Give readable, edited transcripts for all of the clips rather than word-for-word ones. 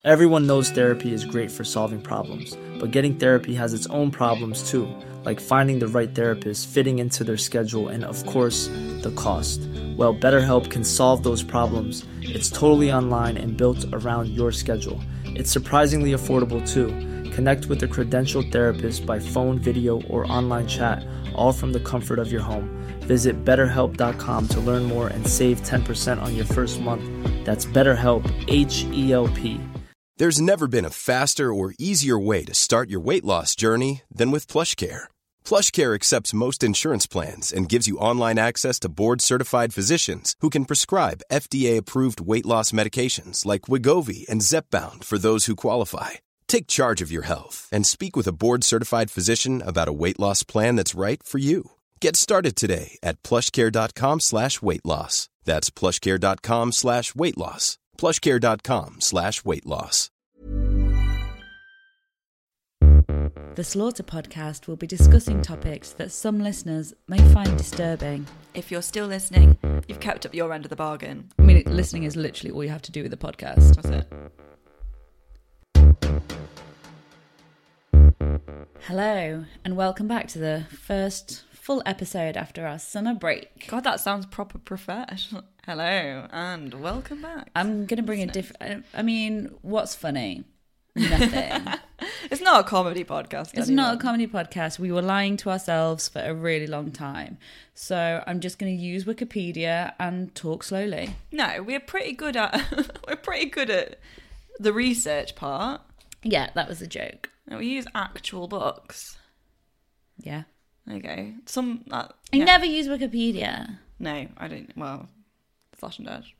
Everyone knows therapy is great for solving problems, but getting therapy has its own problems too, like finding the right therapist, fitting into their schedule, and of course, the cost. Well, BetterHelp can solve those problems. It's totally online and built around your schedule. It's surprisingly affordable too. Connect with a credentialed therapist by phone, video, or online chat, all from the comfort of your home. Visit BetterHelp.com to learn more and save 10% on your first month. That's BetterHelp, H-E-L-P. There's never been a faster or easier way to start your weight loss journey than with PlushCare. PlushCare accepts most insurance plans and gives you online access to board-certified physicians who can prescribe FDA-approved weight loss medications like Wegovy and Zepbound for those who qualify. Take charge of your health and speak with a board-certified physician about a weight loss plan that's right for you. Get started today at plushcare.com/weight loss. That's plushcare.com/weight loss. plushcare.com/weight loss. The Slaughter podcast will be discussing topics that some listeners may find disturbing. If you're still listening, you've kept up your end of the bargain. I mean, listening is literally all you have to do with the podcast. That's it. Hello, and welcome back to the first full episode after our summer break. God, that sounds proper professional. Hello, and welcome back. I'm going to bring a different... I mean, what's funny? Nothing. It's not a comedy podcast. It's not a comedy podcast. We were lying to ourselves for a really long time. So I'm just going to use Wikipedia and talk slowly. No, we're pretty good at the research part. Yeah, that was a joke. No, we use actual books. Yeah. Okay. I never use Wikipedia. No, I don't. Well, Slash and Dash.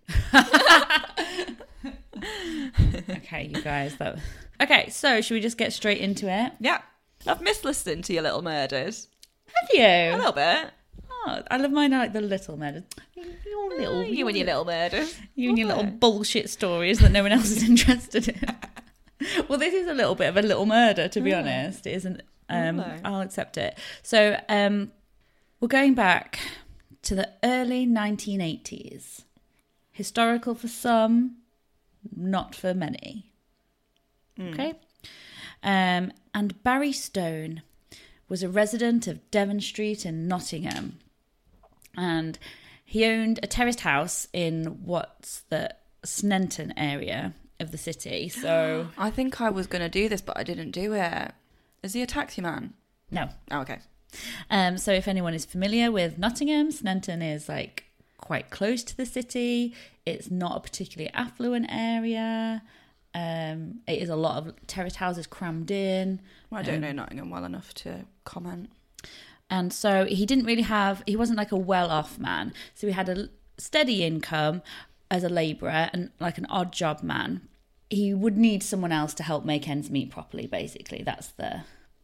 Okay, you guys. Okay, so should we just get straight into it? Yeah. I've missed listening to your Little Murders. Have you? A little bit. Oh, I love mine. I like the Little Murders. You and your Little Murders. You and your little bullshit stories that no one else is interested in. Well, this is a little bit of a little murder, to be honest. It isn't. I'll accept it. So, we're going back to the early 1980s. Historical for some, not for many. Okay? And Barry Stone was a resident of Devon Street in Nottingham. And he owned a terraced house in what's the Sneinton area of the city. So I think I was going to do this, but I didn't do it. Is he a taxi man? No. Oh, okay. So if anyone is familiar with Nottingham, Sneinton is like quite close to the city. It's not a particularly affluent area. It is a lot of terraced houses crammed in. Well, I don't know Nottingham well enough to comment. And so he wasn't like a well-off man. So he had a steady income as a labourer and like an odd job man. He would need someone else to help make ends meet properly, basically. That's the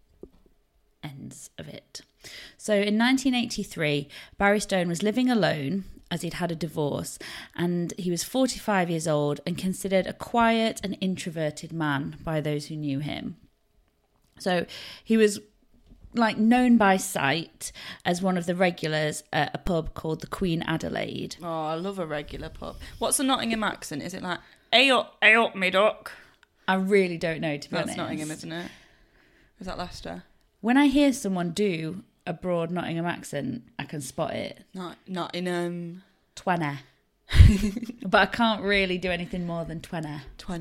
ends of it. So in 1983, Barry Stone was living alone as he'd had a divorce, and he was 45 years old and considered a quiet and introverted man by those who knew him. So he was like known by sight as one of the regulars at a pub called the Queen Adelaide. Oh, I love a regular pub. What's the Nottingham accent? Is it like, hey up, me duck? I really don't know, to be honest. That's Nottingham, isn't it? Is that Leicester? When I hear someone do a broad Nottingham accent, I can spot it. Not in Twenna. But I can't really do anything more than Twenna.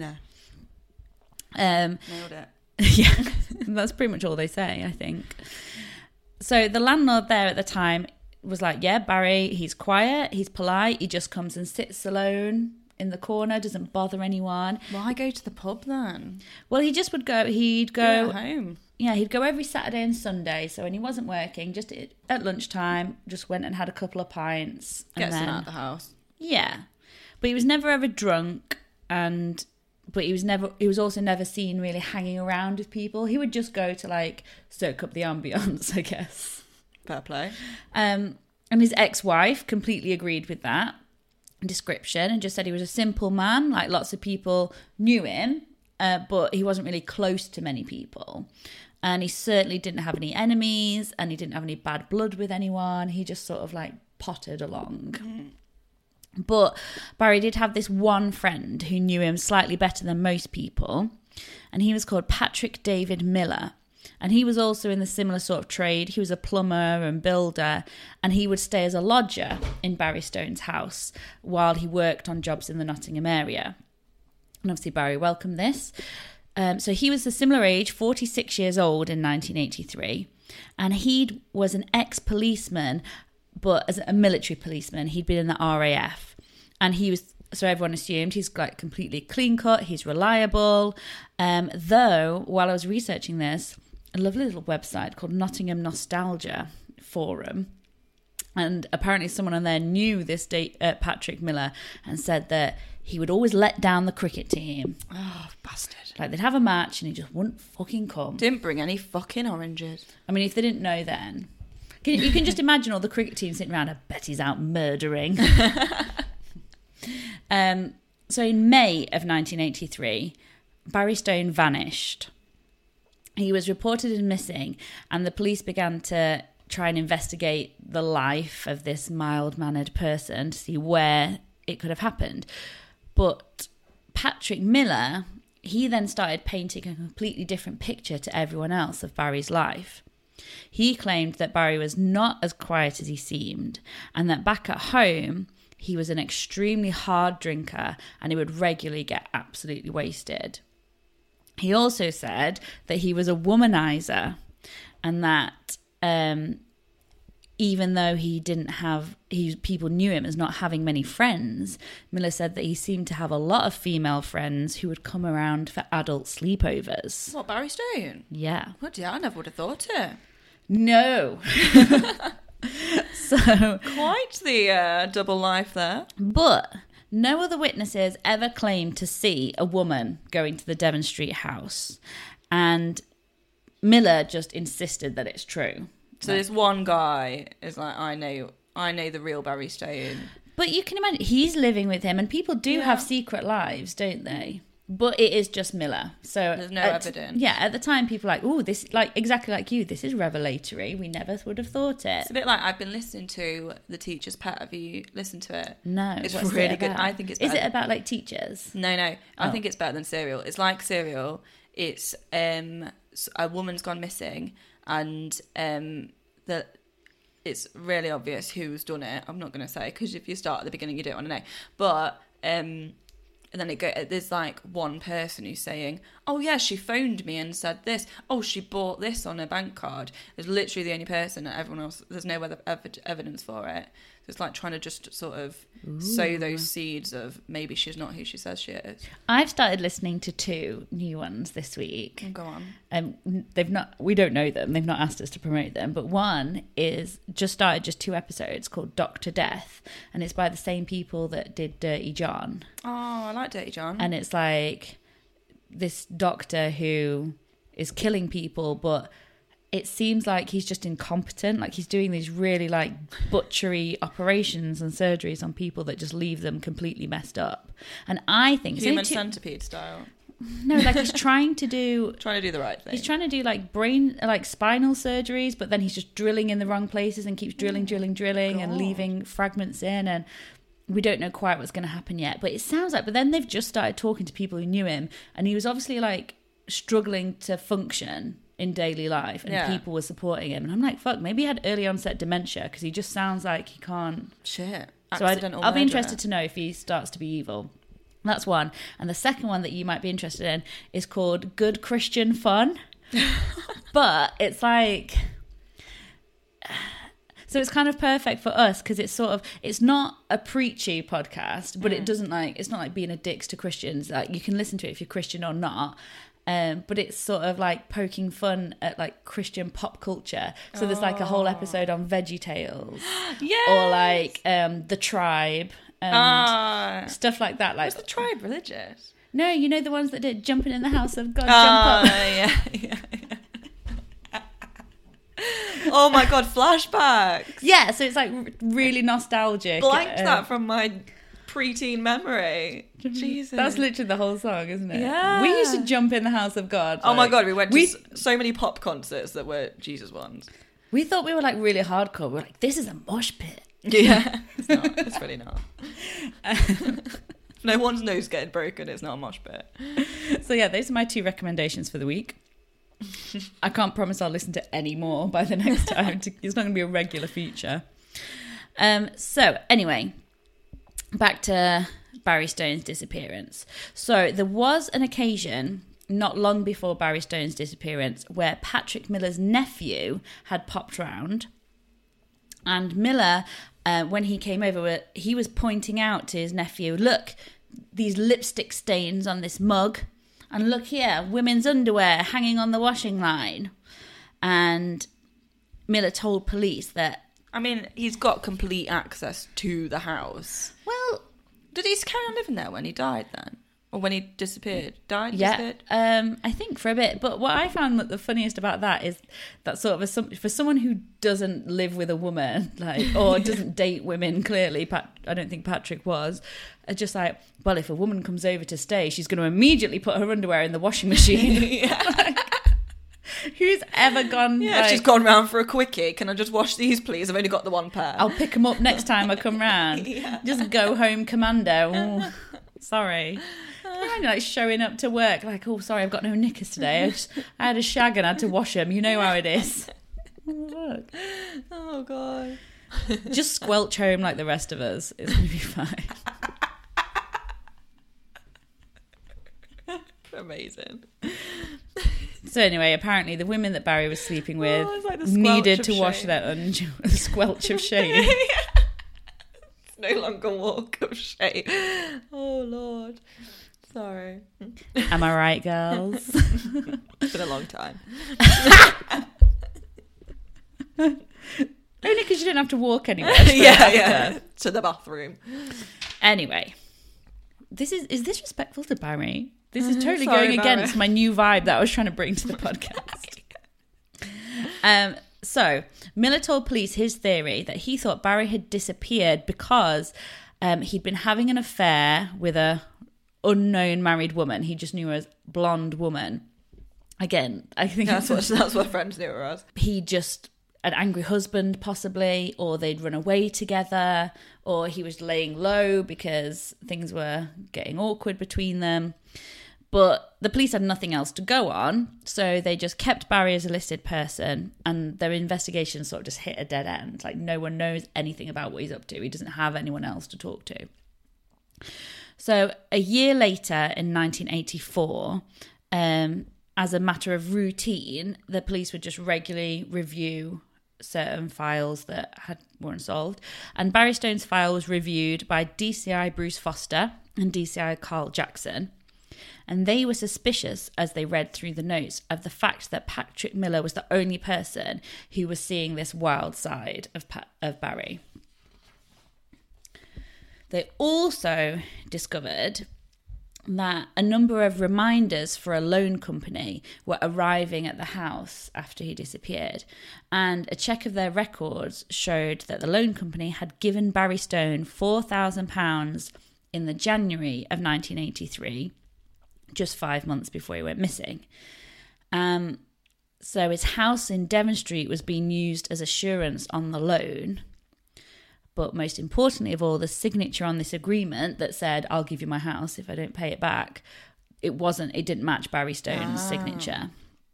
Nailed it. Yeah, that's pretty much all they say, I think. So the landlord there at the time was like, yeah, Barry, he's quiet, he's polite, he just comes and sits alone in the corner, doesn't bother anyone. Why go to the pub then? Well, he'd go at home. Yeah, he'd go every Saturday and Sunday. So when he wasn't working, just at lunchtime, just went and had a couple of pints. Gets him out of the house. Yeah. But he was never ever drunk, but he was also never seen really hanging around with people. He would just go to like soak up the ambience, I guess. Fair play. And his ex-wife completely agreed with that description and just said he was a simple man. Like lots of people knew him, but he wasn't really close to many people. And he certainly didn't have any enemies, and he didn't have any bad blood with anyone. He just sort of like pottered along. But Barry did have this one friend who knew him slightly better than most people, and he was called Patrick David Miller. And he was also in the similar sort of trade. He was a plumber and builder, and he would stay as a lodger in Barry Stone's house while he worked on jobs in the Nottingham area. And obviously Barry welcomed this. So he was a similar age, 46 years old in 1983. And he was an ex-policeman, but as a military policeman, he'd been in the RAF. And he was, so everyone assumed he's like completely clean cut, he's reliable. Though, while I was researching this, a lovely little website called Nottingham Nostalgia Forum. And apparently someone on there knew this Patrick Miller and said that he would always let down the cricket team. Oh, bastard. Like, they'd have a match and he just wouldn't fucking come. Didn't bring any fucking oranges. I mean, if they didn't know then. You can just imagine all the cricket teams sitting around, I bet he's out murdering. So in May of 1983, Barry Stone vanished. He was reported as missing, and the police began to try and investigate the life of this mild-mannered person to see where it could have happened. But Patrick Miller, he then started painting a completely different picture to everyone else of Barry's life. He claimed that Barry was not as quiet as he seemed, and that back at home, he was an extremely hard drinker and he would regularly get absolutely wasted. He also said that he was a womanizer, and that even though people knew him as not having many friends, Miller said that he seemed to have a lot of female friends who would come around for adult sleepovers. What, Barry Stone? Yeah. What? Yeah, I never would have thought it. No. So Quite the double life there. But no other witnesses ever claimed to see a woman going to the Devon Street house. And Miller just insisted that it's true. So this one guy is like, I know the real Barry Stone. But you can imagine, he's living with him, and people do have secret lives, don't they? But it is just Miller. So there's no evidence. Yeah, at the time, people were like, oh, this, like, exactly like you, this is revelatory. We never would have thought it. It's a bit like, I've been listening to The Teacher's Pet. Have you listened to it? No. It's what's really it good. about? I think it's Is better. it about, like, teachers? No. I think it's better than Serial. It's like Serial. It's a woman's gone missing, and that it's really obvious who's done it. I'm not going to say, because if you start at the beginning, you don't want to know. But and then there's like one person who's saying, oh yeah, she phoned me and said this. Oh, she bought this on her bank card. There's literally the only person, and everyone else, there's no other evidence for it. So it's like trying to just sort of sow those seeds of maybe she's not who she says she is. I've started listening to 2 new ones this week. Go on. We don't know them. They've not asked us to promote them. But one is just 2 episodes called Dr. Death. And it's by the same people that did Dirty John. Oh, I like Dirty John. And it's like this doctor who is killing people, but it seems like he's just incompetent. Like, he's doing these really, like, butchery operations and surgeries on people that just leave them completely messed up. And I think... Human centipede style. No, like, he's trying to do... Trying to do the right thing. He's trying to do, like, spinal surgeries, but then he's just drilling in the wrong places and keeps drilling and leaving fragments in, and we don't know quite what's going to happen yet. But it sounds like... But then they've just started talking to people who knew him, and he was obviously, like, struggling to function in daily life, and people were supporting him, and I'm like, fuck, maybe he had early onset dementia, because he just sounds like he can't. Shit. So I'll be interested to know if he starts to be evil. That's one. And the second one that you might be interested in is called Good Christian Fun. But it's like, so it's kind of perfect for us, because it's not a preachy podcast, but it doesn't it's not like being a dicks to Christians. Like, you can listen to it if you're Christian or not. But it's sort of like poking fun at like Christian pop culture. So there's like a whole episode on VeggieTales, or like The Tribe, and stuff like that. Like, was The Tribe religious? No, you know the ones that did Jumping in the House of God. Jump Up. Yeah. Oh my god, flashbacks. Yeah, so it's like really nostalgic. Blanked that from my preteen memory. Jesus. That's literally the whole song, isn't it? Yeah. We used to jump in the House of God. Oh my god, we went to so many pop concerts that were Jesus ones. We thought we were like really hardcore. We were like, this is a mosh pit. Yeah, it's not. It's really not. No one's nose getting broken. It's not a mosh pit. So yeah, those are my 2 recommendations for the week. I can't promise I'll listen to any more by the next time. It's not going to be a regular feature. So anyway, back to Barry Stone's disappearance. So there was an occasion not long before Barry Stone's disappearance where Patrick Miller's nephew had popped round, and Miller, when he came over, he was pointing out to his nephew, look, these lipstick stains on this mug, and look here, women's underwear hanging on the washing line. And Miller told police that... I mean, he's got complete access to the house. Well... Did he carry on living there when he died then? Or when he disappeared? Yeah, I think for a bit. But what I found the funniest about that is that sort of for someone who doesn't live with a woman, like, or doesn't date women, clearly, I don't think Patrick was, just like, well, if a woman comes over to stay, she's going to immediately put her underwear in the washing machine. Like, who's ever gone... Yeah, she's gone round for a quickie. Can I just wash these, please? I've only got the one pair. I'll pick them up next time I come round. Yeah. Just go home commando. Ooh, sorry. Imagine like showing up to work like, oh, sorry, I've got no knickers today. I had a shag and I had to wash them. You know how it is. Look. Oh, God. Just squelch home like the rest of us. It's going to be fine. Amazing. So anyway, apparently the women that Barry was sleeping with like needed to wash their squelch of shame. It's no longer walk of shame. Oh, Lord. Sorry. Am I right, girls? It's been a long time. Only because you didn't have to walk anywhere. Yeah. To the bathroom. Anyway, is this respectful to Barry? This is totally Sorry, going Barry. against my new vibe that I was trying to bring to the podcast. So Miller told police his theory that he thought Barry had disappeared because he'd been having an affair with a unknown married woman. He just knew her as blonde woman. Again, I think that's what friends knew her as. He just an angry husband possibly, or they'd run away together, or he was laying low because things were getting awkward between them. But the police had nothing else to go on, so they just kept Barry as a listed person, and their investigation sort of just hit a dead end. Like, no one knows anything about what he's up to. He doesn't have anyone else to talk to. So a year later, in 1984, as a matter of routine, the police would just regularly review certain files that weren't solved. And Barry Stone's file was reviewed by DCI Bruce Foster and DCI Carl Jackson. And they were suspicious, as they read through the notes, of the fact that Patrick Miller was the only person who was seeing this wild side of Barry. They also discovered that a number of reminders for a loan company were arriving at the house after he disappeared. And a check of their records showed that the loan company had given Barry Stone £4,000 in the January of 1983, just 5 months before he went missing. So his house in Devon Street was being used as assurance on the loan. But most importantly of all, the signature on this agreement that said, I'll give you my house if I don't pay it back, it didn't match Barry Stone's signature.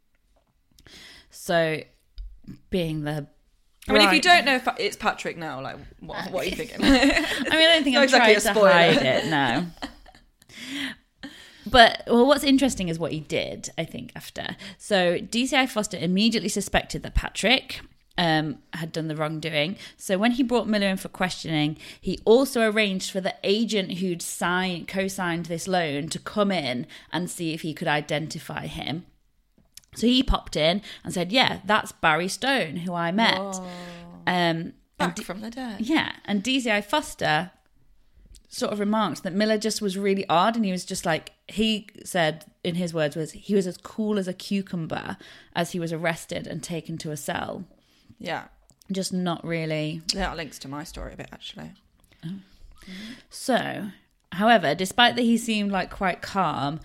So, being the... I mean, if you don't know if it's Patrick now, like, what are you thinking? I mean, I don't think I'm exactly trying to hide it, no. But, well, what's interesting is what he did, I think, after. So, DCI Foster immediately suspected that Patrick had done the wrongdoing. So when he brought Miller in for questioning, he also arranged for the agent who'd co-signed this loan to come in and see if he could identify him. So he popped in and said, yeah, that's Barry Stone, who I met. Back from the dead. Yeah, and DCI Foster sort of remarked that Miller just was really odd, and he was just like, he said, in his words, he was as cool as a cucumber as he was arrested and taken to a cell. Yeah. Just not really. That links to my story a bit, actually. Oh. So, however, despite that he seemed like quite calm,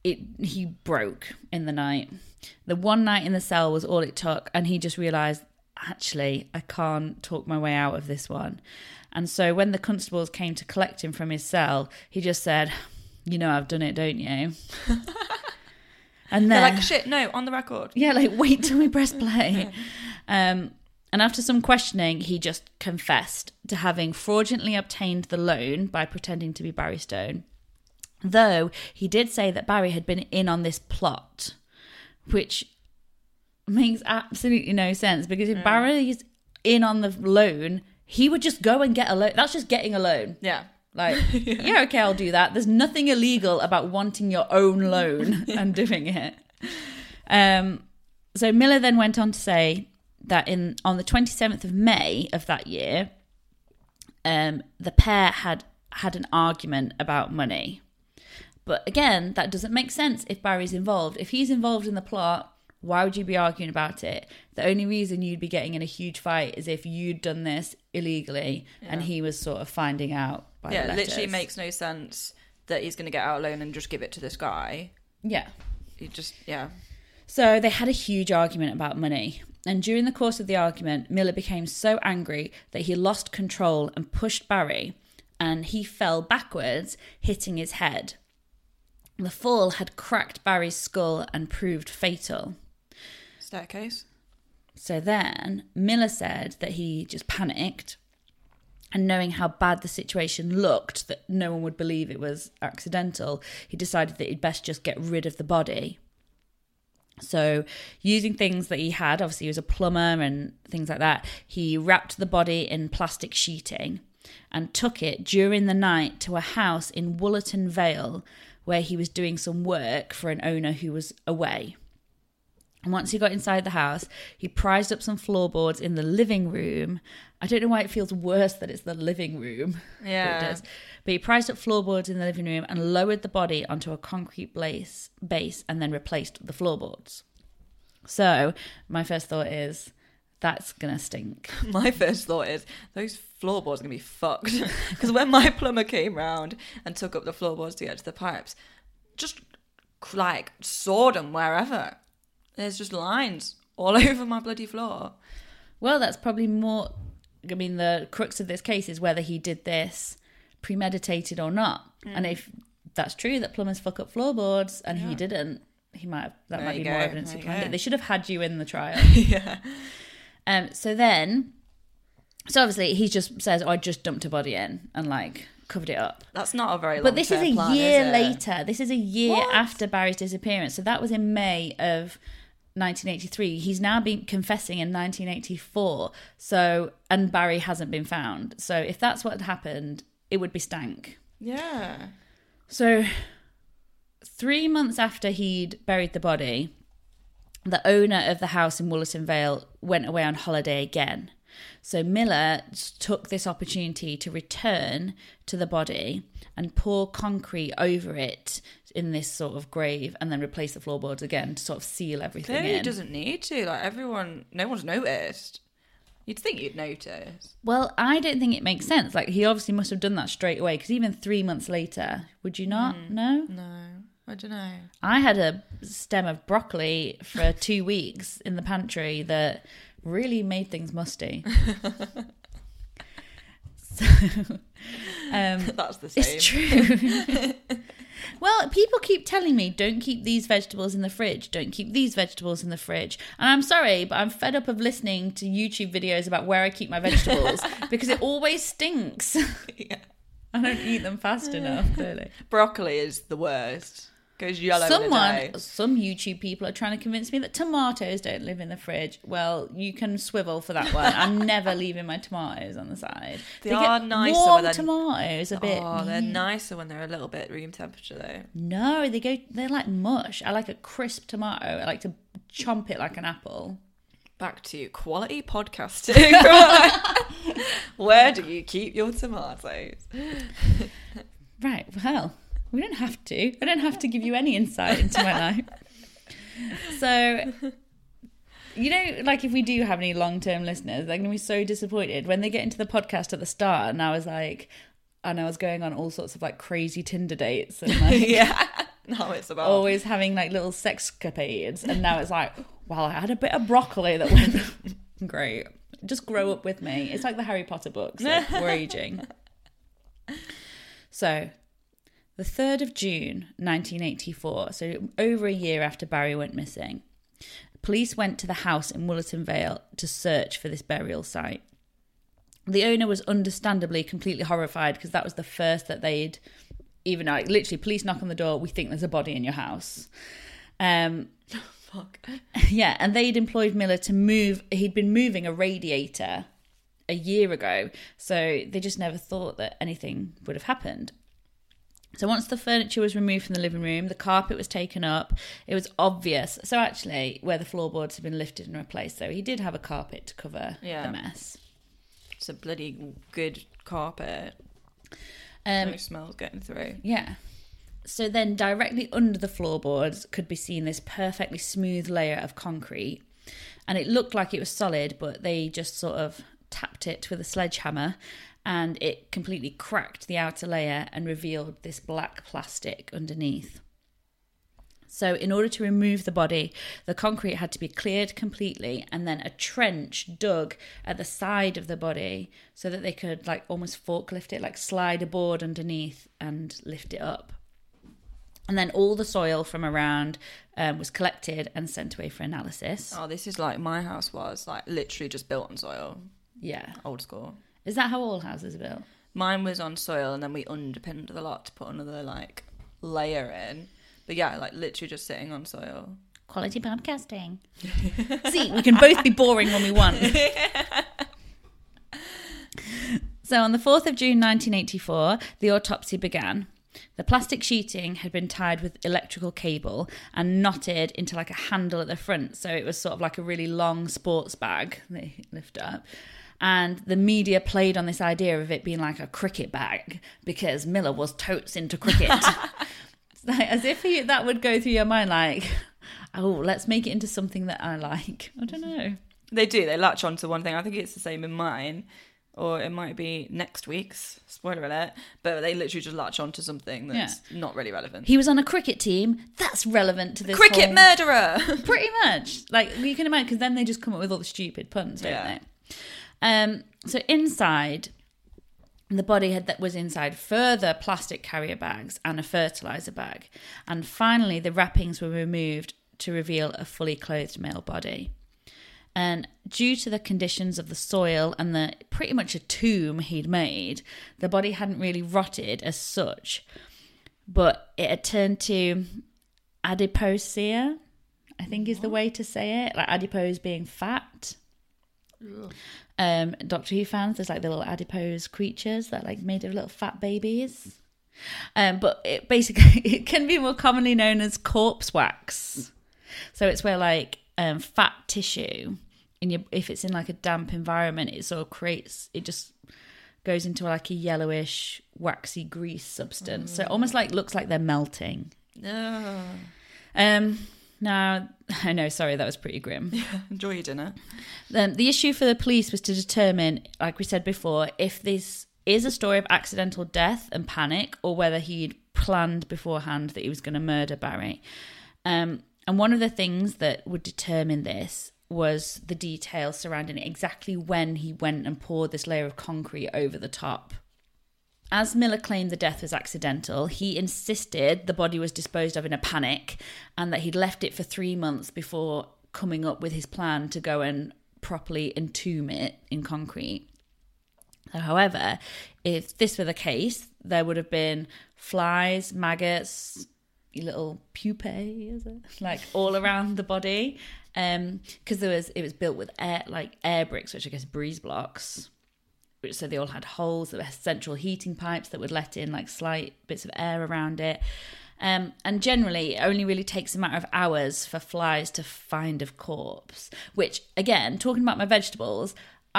he broke in the night. The one night in the cell was all it took, and he just realised, actually, I can't talk my way out of this one. And so when the constables came to collect him from his cell, he just said, you know I've done it, don't you? And then, they're like, shit, no, on the record. Yeah, like, wait till we press play. And after some questioning, he just confessed to having fraudulently obtained the loan by pretending to be Barry Stone. Though he did say that Barry had been in on this plot, which makes absolutely no sense, because if Barry's in on the loan, he would just go and get a loan. That's just getting a loan. Yeah. Like, yeah, okay, I'll do that. There's nothing illegal about wanting your own loan and doing it. So Miller then went on to say that on the 27th of May of that year, the pair had an argument about money. But again, that doesn't make sense if Barry's involved. If he's involved in the plot, why would you be arguing about it? The only reason you'd be getting in a huge fight is if you'd done this illegally and he was sort of finding out by the letters. It literally makes no sense that he's going to get out a loan and just give it to this guy. Yeah. So they had a huge argument about money. And during the course of the argument, Miller became so angry that he lost control and pushed Barry, and he fell backwards, hitting his head. The fall had cracked Barry's skull and proved fatal. Staircase. So then Miller said that he just panicked, and knowing how bad the situation looked, that no one would believe it was accidental, he decided that he'd best just get rid of the body. So using things that he had, obviously he was a plumber and things like that, he wrapped the body in plastic sheeting and took it during the night to a house in Woollerton Vale where he was doing some work for an owner who was away. And once he got inside the house, he prized up some floorboards in the living room. I don't know why it feels worse that it's the living room. Yeah. It does. But he prized up floorboards in the living room and lowered the body onto a concrete base and then replaced the floorboards. So my first thought is, that's going to stink. My first thought is, those floorboards are going to be fucked. Because when my plumber came round and took up the floorboards to get to the pipes, just like sawed them wherever. There's just lines all over my bloody floor. Well, that's probably more... I mean, the crux of this case is whether he did this premeditated or not. And if that's true, that plumbers fuck up floorboards, and he didn't, he might have... That might be more evidence behind it. They should have had you in the trial. Yeah. So obviously he just says, I just dumped a body in and like covered it up. That's not a very long But this is a plan, year is it? later. This is a year after Barry's disappearance. So that was in May of 1983. He's now been confessing in 1984. So, and Barry hasn't been found. So if that's what had happened, it would be stank. Yeah. So 3 months after he'd buried the body, the owner of the house in Woollerton Vale went away on holiday again. So Miller took this opportunity to return to the body and pour concrete over it in this sort of grave and then replace the floorboards again to sort of seal everything Clearly in. he doesn't need to. Like, no one's noticed. You'd think you'd notice. Well, I don't think it makes sense. Like, he obviously must have done that straight away, because even 3 months later, would you not? No? No, I don't know. I had a stem of broccoli for 2 weeks in the pantry that really made things musty. So, That's the same. it's true. Well, people keep telling me, don't keep these vegetables in the fridge, don't keep these vegetables in the fridge. And I'm sorry, but I'm fed up of listening to YouTube videos about where I keep my vegetables because it always stinks. Yeah. I don't eat them fast enough, clearly. Broccoli is the worst. Goes yellow in a day. Some YouTube people are trying to convince me that tomatoes don't live in the fridge. Well, you can swivel for that one. I'm never leaving my tomatoes on the side. They are nicer warm when they're... tomatoes a bit. Oh, they're nicer when they're a little bit room temperature, though. No, they're like mush. I like a crisp tomato. I like to chomp it like an apple. Back to quality podcasting. Where do you keep your tomatoes? Right, well, we don't have to. I don't have to give you any insight into my life. So, you know, like if we do have any long-term listeners, they're going to be so disappointed when they get into the podcast at the start and I was going on all sorts of like crazy Tinder dates and like Yeah. No, it's about... always having like little sexcapades, and now it's like, well, I had a bit of broccoli that went Great. Just grow up with me. It's like the Harry Potter books. Like, we're aging. So, the 3rd of June, 1984, so over a year after Barry went missing, police went to the house in Woollerton Vale to search for this burial site. The owner was understandably completely horrified because that was the first that they'd even, like, literally, police knock on the door, we think there's a body in your house. Fuck. Yeah, and they'd employed Miller to move, he'd been moving a radiator a year ago, so they just never thought that anything would have happened. So once the furniture was removed from the living room, the carpet was taken up, it was obvious. So actually, where the floorboards had been lifted and replaced, so he did have a carpet to cover the mess. It's a bloody good carpet. No smells getting through. Yeah. So then directly under the floorboards could be seen this perfectly smooth layer of concrete. And it looked like it was solid, but they just sort of tapped it with a sledgehammer and it completely cracked the outer layer and revealed this black plastic underneath. So in order to remove the body, the concrete had to be cleared completely and then a trench dug at the side of the body so that they could like almost forklift it, like slide a board underneath and lift it up. And then all the soil from around was collected and sent away for analysis. Oh, this is like my house was, like literally just built on soil. Yeah. Old school. Is that how all houses are built? Mine was on soil and then we underpinned the lot to put another like layer in. But yeah, like literally just sitting on soil. Quality podcasting. See, we can both be boring when we want. So on the 4th of June 1984, the autopsy began. The plastic sheeting had been tied with electrical cable and knotted into like a handle at the front. So it was sort of like a really long sports bag they lift up. And the media played on this idea of it being like a cricket bag because Miller was totes into cricket. Like, as if that would go through your mind like, oh, let's make it into something that I like. I don't know. They do. They latch onto one thing. I think it's the same in mine. Or it might be next week's, spoiler alert, but they literally just latch onto something that's not really relevant. He was on a cricket team. That's relevant to this cricket murderer! Pretty much. Like, you can imagine, because then they just come up with all the stupid puns, don't they? So inside, the body was inside further plastic carrier bags and a fertiliser bag. And finally, the wrappings were removed to reveal a fully clothed male body. And due to the conditions of the soil and the pretty much a tomb he'd made, the body hadn't really rotted as such, but it had turned to adiposia, I think is the way to say it, like adipose being fat. Doctor Who fans, there's like the little adipose creatures that are like made of little fat babies. But it basically, it can be more commonly known as corpse wax. So it's where like fat tissue, if it's in like a damp environment, it sort of it just goes into like a yellowish, waxy grease substance. So it almost like looks like they're melting. Oh. Now, I know, sorry, that was pretty grim. Yeah, enjoy your dinner. The issue for the police was to determine, like we said before, if this is a story of accidental death and panic or whether he'd planned beforehand that he was going to murder Barry. And one of the things that would determine this was the details surrounding it, exactly when he went and poured this layer of concrete over the top. As Miller claimed the death was accidental, he insisted the body was disposed of in a panic and that he'd left it for 3 months before coming up with his plan to go and properly entomb it in concrete. However, if this were the case, there would have been flies, maggots, little pupae, is it? Like all around the body, because it was built with air bricks, which I guess breeze blocks. So they all had holes. There were central heating pipes that would let in like slight bits of air around it. And generally, it only really takes a matter of hours for flies to find a corpse. Which, again, talking about my vegetables,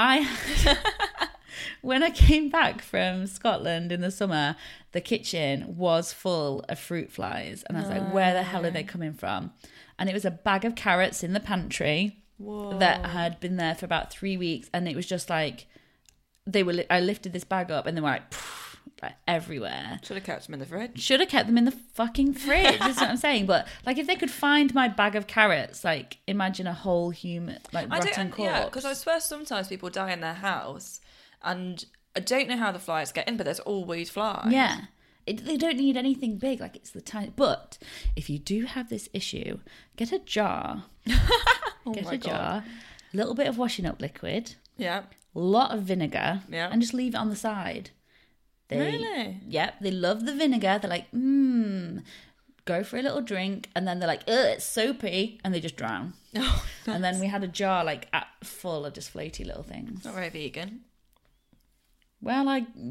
when I came back from Scotland in the summer, the kitchen was full of fruit flies. And I was like, where the hell are they coming from? And it was a bag of carrots in the pantry that had been there for about 3 weeks. And it was just like, I lifted this bag up and they were like, poof, like everywhere. Should have kept them in the fridge. Should have kept them in the fucking fridge. That's what I'm saying. But like, if they could find my bag of carrots, like imagine a whole human, like rotten corpse. Yeah, because I swear sometimes people die in their house, and I don't know how the flies get in, but there's always flies. Yeah. They don't need anything big, like it's the tiny. But if you do have this issue, get a jar. Get a jar, a little bit of washing up liquid. Yeah. A lot of vinegar. Yeah. And just leave it on the side. Really? Yep. They love the vinegar. They're like, go for a little drink. And then they're like, ugh, it's soapy. And they just drown. Oh, and then we had a jar like full of just floaty little things. Not very vegan. Well,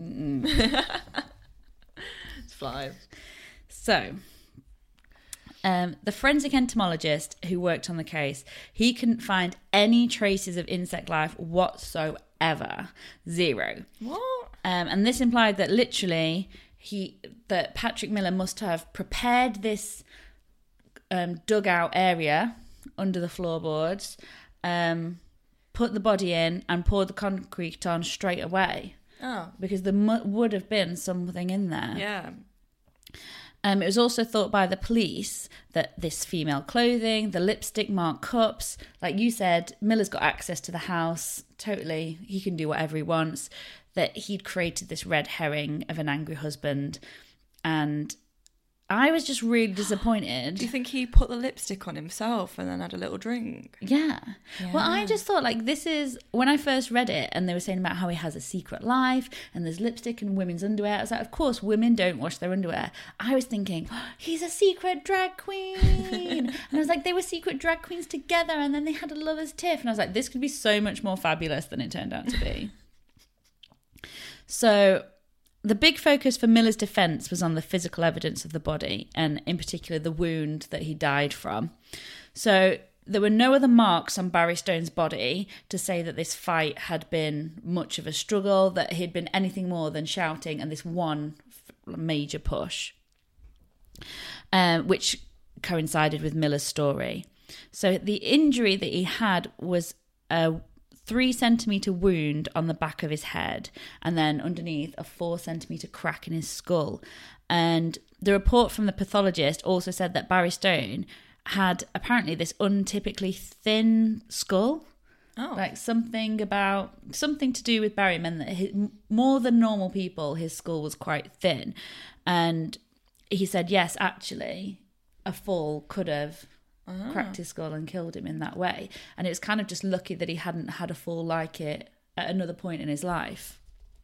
It's flies. So, the forensic entomologist who worked on the case, he couldn't find any traces of insect life whatsoever. Zero. What? And this implied that literally that Patrick Miller must have prepared this dugout area under the floorboards, put the body in and poured the concrete on straight away. Oh. Because there would have been something in there. Yeah. It was also thought by the police that this female clothing, the lipstick marked cups, like you said, Miller's got access to the house. Totally, he can do whatever he wants. That he'd created this red herring of an angry husband. And I was just really disappointed. Do you think he put the lipstick on himself and then had a little drink? Yeah. Well, I just thought, like, this is... When I first read it and they were saying about how he has a secret life and there's lipstick in women's underwear, I was like, of course, women don't wash their underwear. I was thinking, he's a secret drag queen. And I was like, they were secret drag queens together and then they had a lover's tiff. And I was like, this could be so much more fabulous than it turned out to be. So... The big focus for Miller's defence was on the physical evidence of the body, and in particular the wound that he died from. So there were no other marks on Barry Stone's body to say that this fight had been much of a struggle, that he'd been anything more than shouting and this one major push, which coincided with Miller's story. So the injury that he had was a 3-centimetre wound on the back of his head, and then underneath a 4-centimetre crack in his skull. And the report from the pathologist also said that Barry Stone had apparently this untypically thin skull. Oh. Like something to do with Barry meant that more than normal people, his skull was quite thin. And he said, yes, actually, a fall could have cracked his skull and killed him in that way. And it was kind of just lucky that he hadn't had a fall like it at another point in his life.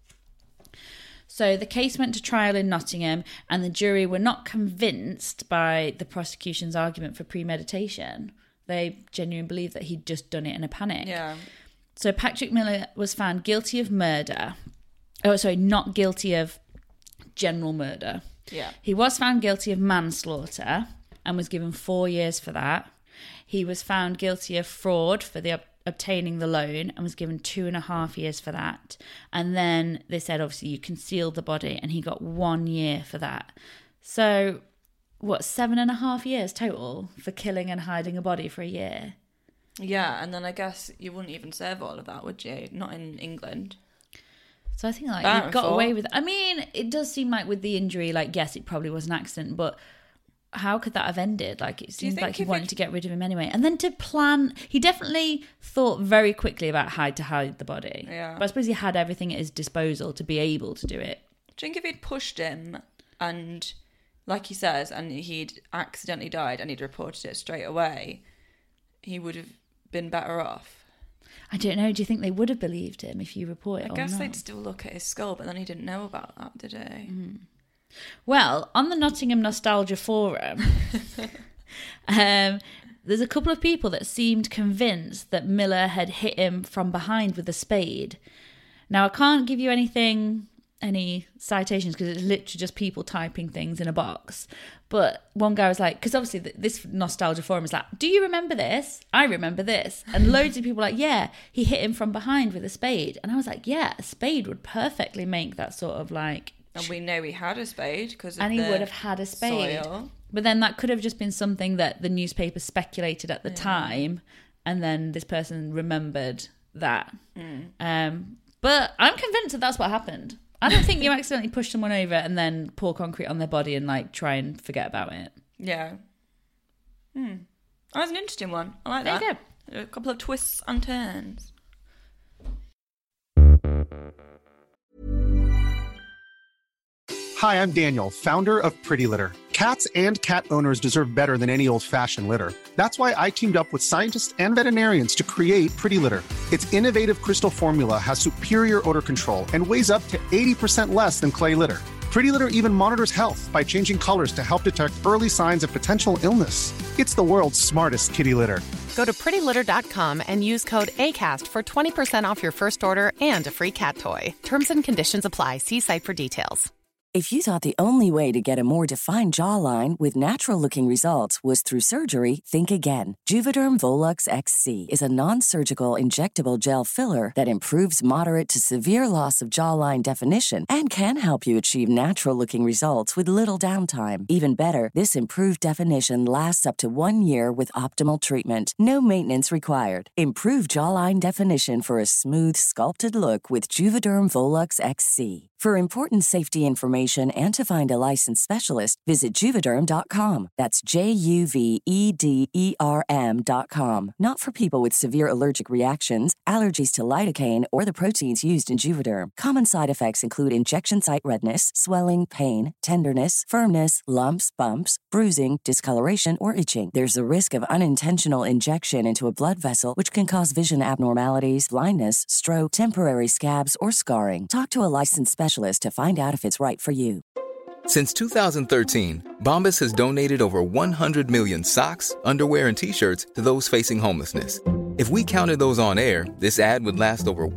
So the case went to trial in Nottingham, and the jury were not convinced by the prosecution's argument for premeditation. They genuinely believed that he'd just done it in a panic. Yeah. So Patrick Miller was found guilty of murder. Oh, sorry, not guilty of general murder. Yeah. He was found guilty of manslaughter and was given 4 years for that. He was found guilty of fraud for the obtaining the loan and was given 2.5 years for that. And then they said, obviously, you concealed the body, and he got 1 year for that. So, 7.5 years total for killing and hiding a body for a year? Yeah, and then I guess you wouldn't even serve all of that, would you? Not in England. So I think he got away with it. I mean, it does seem like with the injury, yes, it probably was an accident, but how could that have ended? It seems like he wanted to get rid of him anyway. And then to plan, he definitely thought very quickly about how to hide the body. Yeah. But I suppose he had everything at his disposal to be able to do it. Do you think if he'd pushed him and, like he says, and he'd accidentally died and he'd reported it straight away, he would have been better off? I don't know. Do you think they would have believed him if you report it or not? I guess they'd still look at his skull, but then he didn't know about that, did he? Mm. Well, on the Nottingham Nostalgia Forum, there's a couple of people that seemed convinced that Miller had hit him from behind with a spade. Now, I can't give you any citations because it's literally just people typing things in a box. But one guy was like, because obviously this Nostalgia Forum is like, do you remember this? I remember this. And loads of people were like, yeah, he hit him from behind with a spade. And I was like, yeah, a spade would perfectly make that sort of And we know he had a spade because and he would have had a spade. Soil. But then that could have just been something that the newspaper speculated at the time, and then this person remembered that. But I'm convinced that that's what happened. I don't think you accidentally push someone over and then pour concrete on their body and like try and forget about it. Yeah. That was an interesting one. I like There that. you go. A couple of twists and turns. Hi, I'm Daniel, founder of Pretty Litter. Cats and cat owners deserve better than any old-fashioned litter. That's why I teamed up with scientists and veterinarians to create Pretty Litter. Its innovative crystal formula has superior odor control and weighs up to 80% less than clay litter. Pretty Litter even monitors health by changing colors to help detect early signs of potential illness. It's the world's smartest kitty litter. Go to prettylitter.com and use code ACAST for 20% off your first order and a free cat toy. Terms and conditions apply. See site for details. If you thought the only way to get a more defined jawline with natural-looking results was through surgery, think again. Juvederm Volux XC is a non-surgical injectable gel filler that improves moderate to severe loss of jawline definition and can help you achieve natural-looking results with little downtime. Even better, this improved definition lasts up to 1 year with optimal treatment. No maintenance required. Improve jawline definition for a smooth, sculpted look with Juvederm Volux XC. For important safety information and to find a licensed specialist, visit Juvederm.com. That's JUVEDERM.com. Not for people with severe allergic reactions, allergies to lidocaine, or the proteins used in Juvederm. Common side effects include injection site redness, swelling, pain, tenderness, firmness, lumps, bumps, bruising, discoloration, or itching. There's a risk of unintentional injection into a blood vessel, which can cause vision abnormalities, blindness, stroke, temporary scabs, or scarring. Talk to a licensed specialist to find out if it's right for you. Since 2013, Bombas has donated over 100 million socks, underwear, and T-shirts to those facing homelessness. If we counted those on air, this ad would last over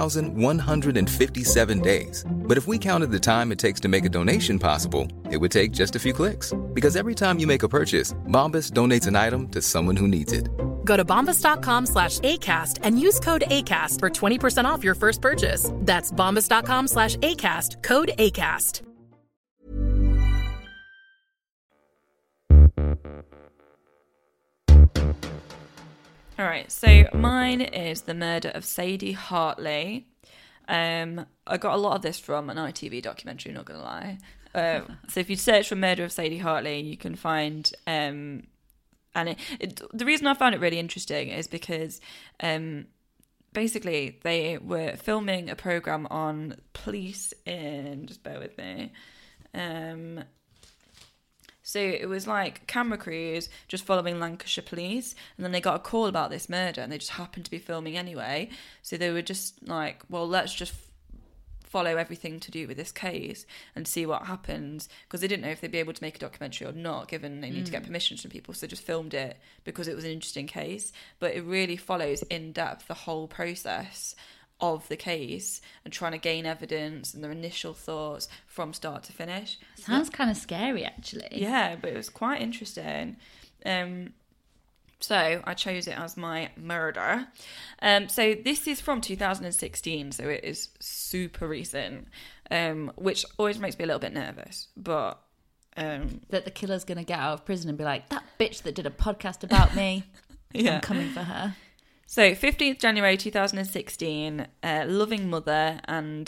1,157 days. But if we counted the time it takes to make a donation possible, it would take just a few clicks. Because every time you make a purchase, Bombas donates an item to someone who needs it. Go to bombas.com/ACAST and use code ACAST for 20% off your first purchase. That's bombas.com/ACAST, code ACAST. All right, so mine is the murder of Sadie Hartley. I got a lot of this from an ITV documentary, not going to lie. So if you search for murder of Sadie Hartley, you can find... and the reason I found it really interesting is because basically they were filming a programme on police in... Just bear with me. So it was like camera crews just following Lancashire police, and then they got a call about this murder, and they just happened to be filming anyway. So they were just like, well, let's just follow everything to do with this case and see what happens, because they didn't know if they'd be able to make a documentary or not, given they need to get permissions from people. So they just filmed it because it was an interesting case. But it really follows in depth the whole process of the case and trying to gain evidence and their initial thoughts from start to finish. Sounds kind of scary, actually. Yeah, but it was quite interesting. So I chose it as my murder. So this is from 2016, so it is super recent, which always makes me a little bit nervous. But that the killer's going to get out of prison and be like, that bitch that did a podcast about me, yeah. I'm coming for her. So 15th January 2016, loving mother and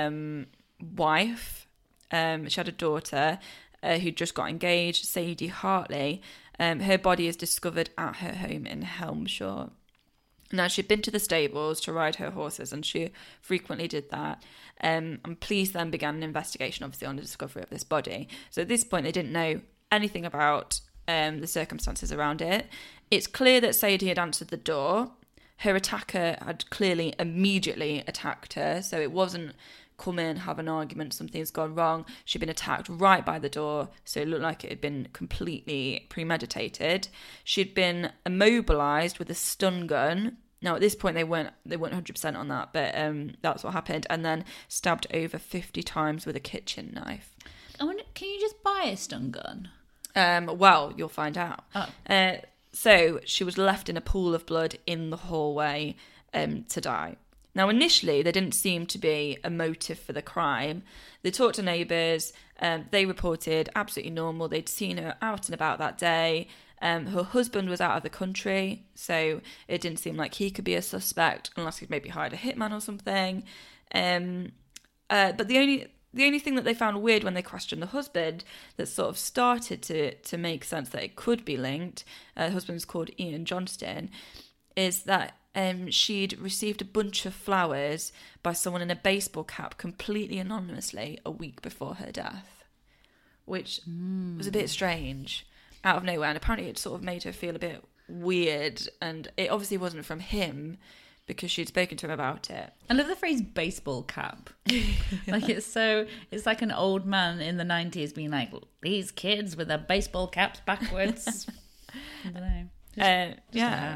wife. She had a daughter who just got engaged, Sadie Hartley. Her body is discovered at her home in Helmshire. Now, she'd been to the stables to ride her horses, and she frequently did that. And police then began an investigation, obviously, on the discovery of this body. So at this point, they didn't know anything about the circumstances around it. It's clear that Sadie had answered the door. Her attacker had clearly immediately attacked her, so it wasn't come in, have an argument, something's gone wrong. She'd been attacked right by the door, so it looked like it had been completely premeditated. She'd been immobilised with a stun gun. Now, at this point, they weren't 100% on that, but that's what happened. And then stabbed over 50 times with a kitchen knife. I wonder, can you just buy a stun gun? Well, you'll find out. Oh. So she was left in a pool of blood in the hallway to die. Now, initially, there didn't seem to be a motive for the crime. They talked to neighbours. They reported absolutely normal. They'd seen her out and about that day. Her husband was out of the country, so it didn't seem like he could be a suspect unless he'd maybe hired a hitman or something. And But the only thing that they found weird when they questioned the husband that sort of started to make sense that it could be linked, the husband's called Ian Johnston, is that she'd received a bunch of flowers by someone in a baseball cap completely anonymously a week before her death, which was a bit strange, out of nowhere. And apparently it sort of made her feel a bit weird, and it obviously wasn't from him because she'd spoken to him about it. I love the phrase baseball cap. Like it's like an old man in the 90s being like, these kids with their baseball caps backwards. I don't know. Yeah.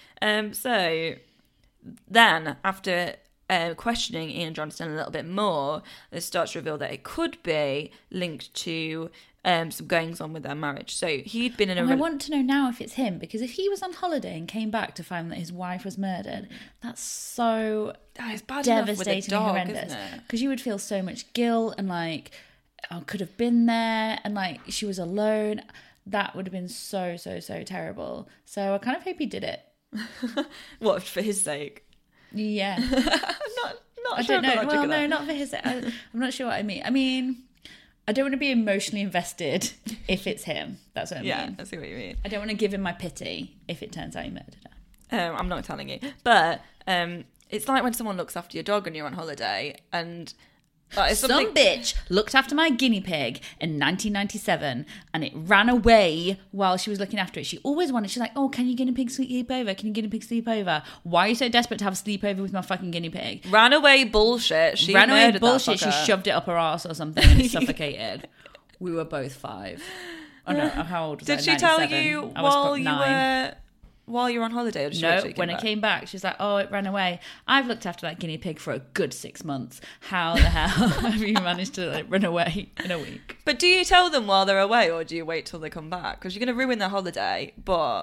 So then after questioning Ian Johnston a little bit more, it starts to reveal that it could be linked to some goings on with their marriage. So he'd been in a... I want to know now if it's him, because if he was on holiday and came back to find that his wife was murdered, that's so it's bad devastating enough with a dog, and horrendous. isn't it? Because you would feel so much guilt and like, I could have been there, and like she was alone. That would have been so terrible. So I kind of hope he did it. What, for his sake? Yeah. not I sure don't know. about Well, that. no, not for his sake. I'm not sure what I mean. I mean, I don't want to be emotionally invested if it's him. That's what I mean. Yeah, I see what you mean. I don't want to give him my pity if it turns out he murdered her. I'm not telling you. But it's like when someone looks after your dog and you're on holiday and... Some bitch looked after my guinea pig in 1997 and it ran away while she was looking after it. She always wanted, she's like, oh, can your guinea pig sleep over? Can your guinea pig sleep over? Why are you so desperate to have a sleepover with my fucking guinea pig? Ran away bullshit. She ran away murdered bullshit. that She fucker. shoved it up her arse or something and it suffocated. We were both 5. Oh no, how old was I? Did she tell 97. you I was while 9. While you were on holiday? Or did she No, wait till you when came it back? came back, she was like, oh, it ran away. I've looked after that guinea pig for a good 6 months. How the hell have you managed to like run away in a week? But do you tell them while they're away, or do you wait till they come back? Because you're going to ruin their holiday. But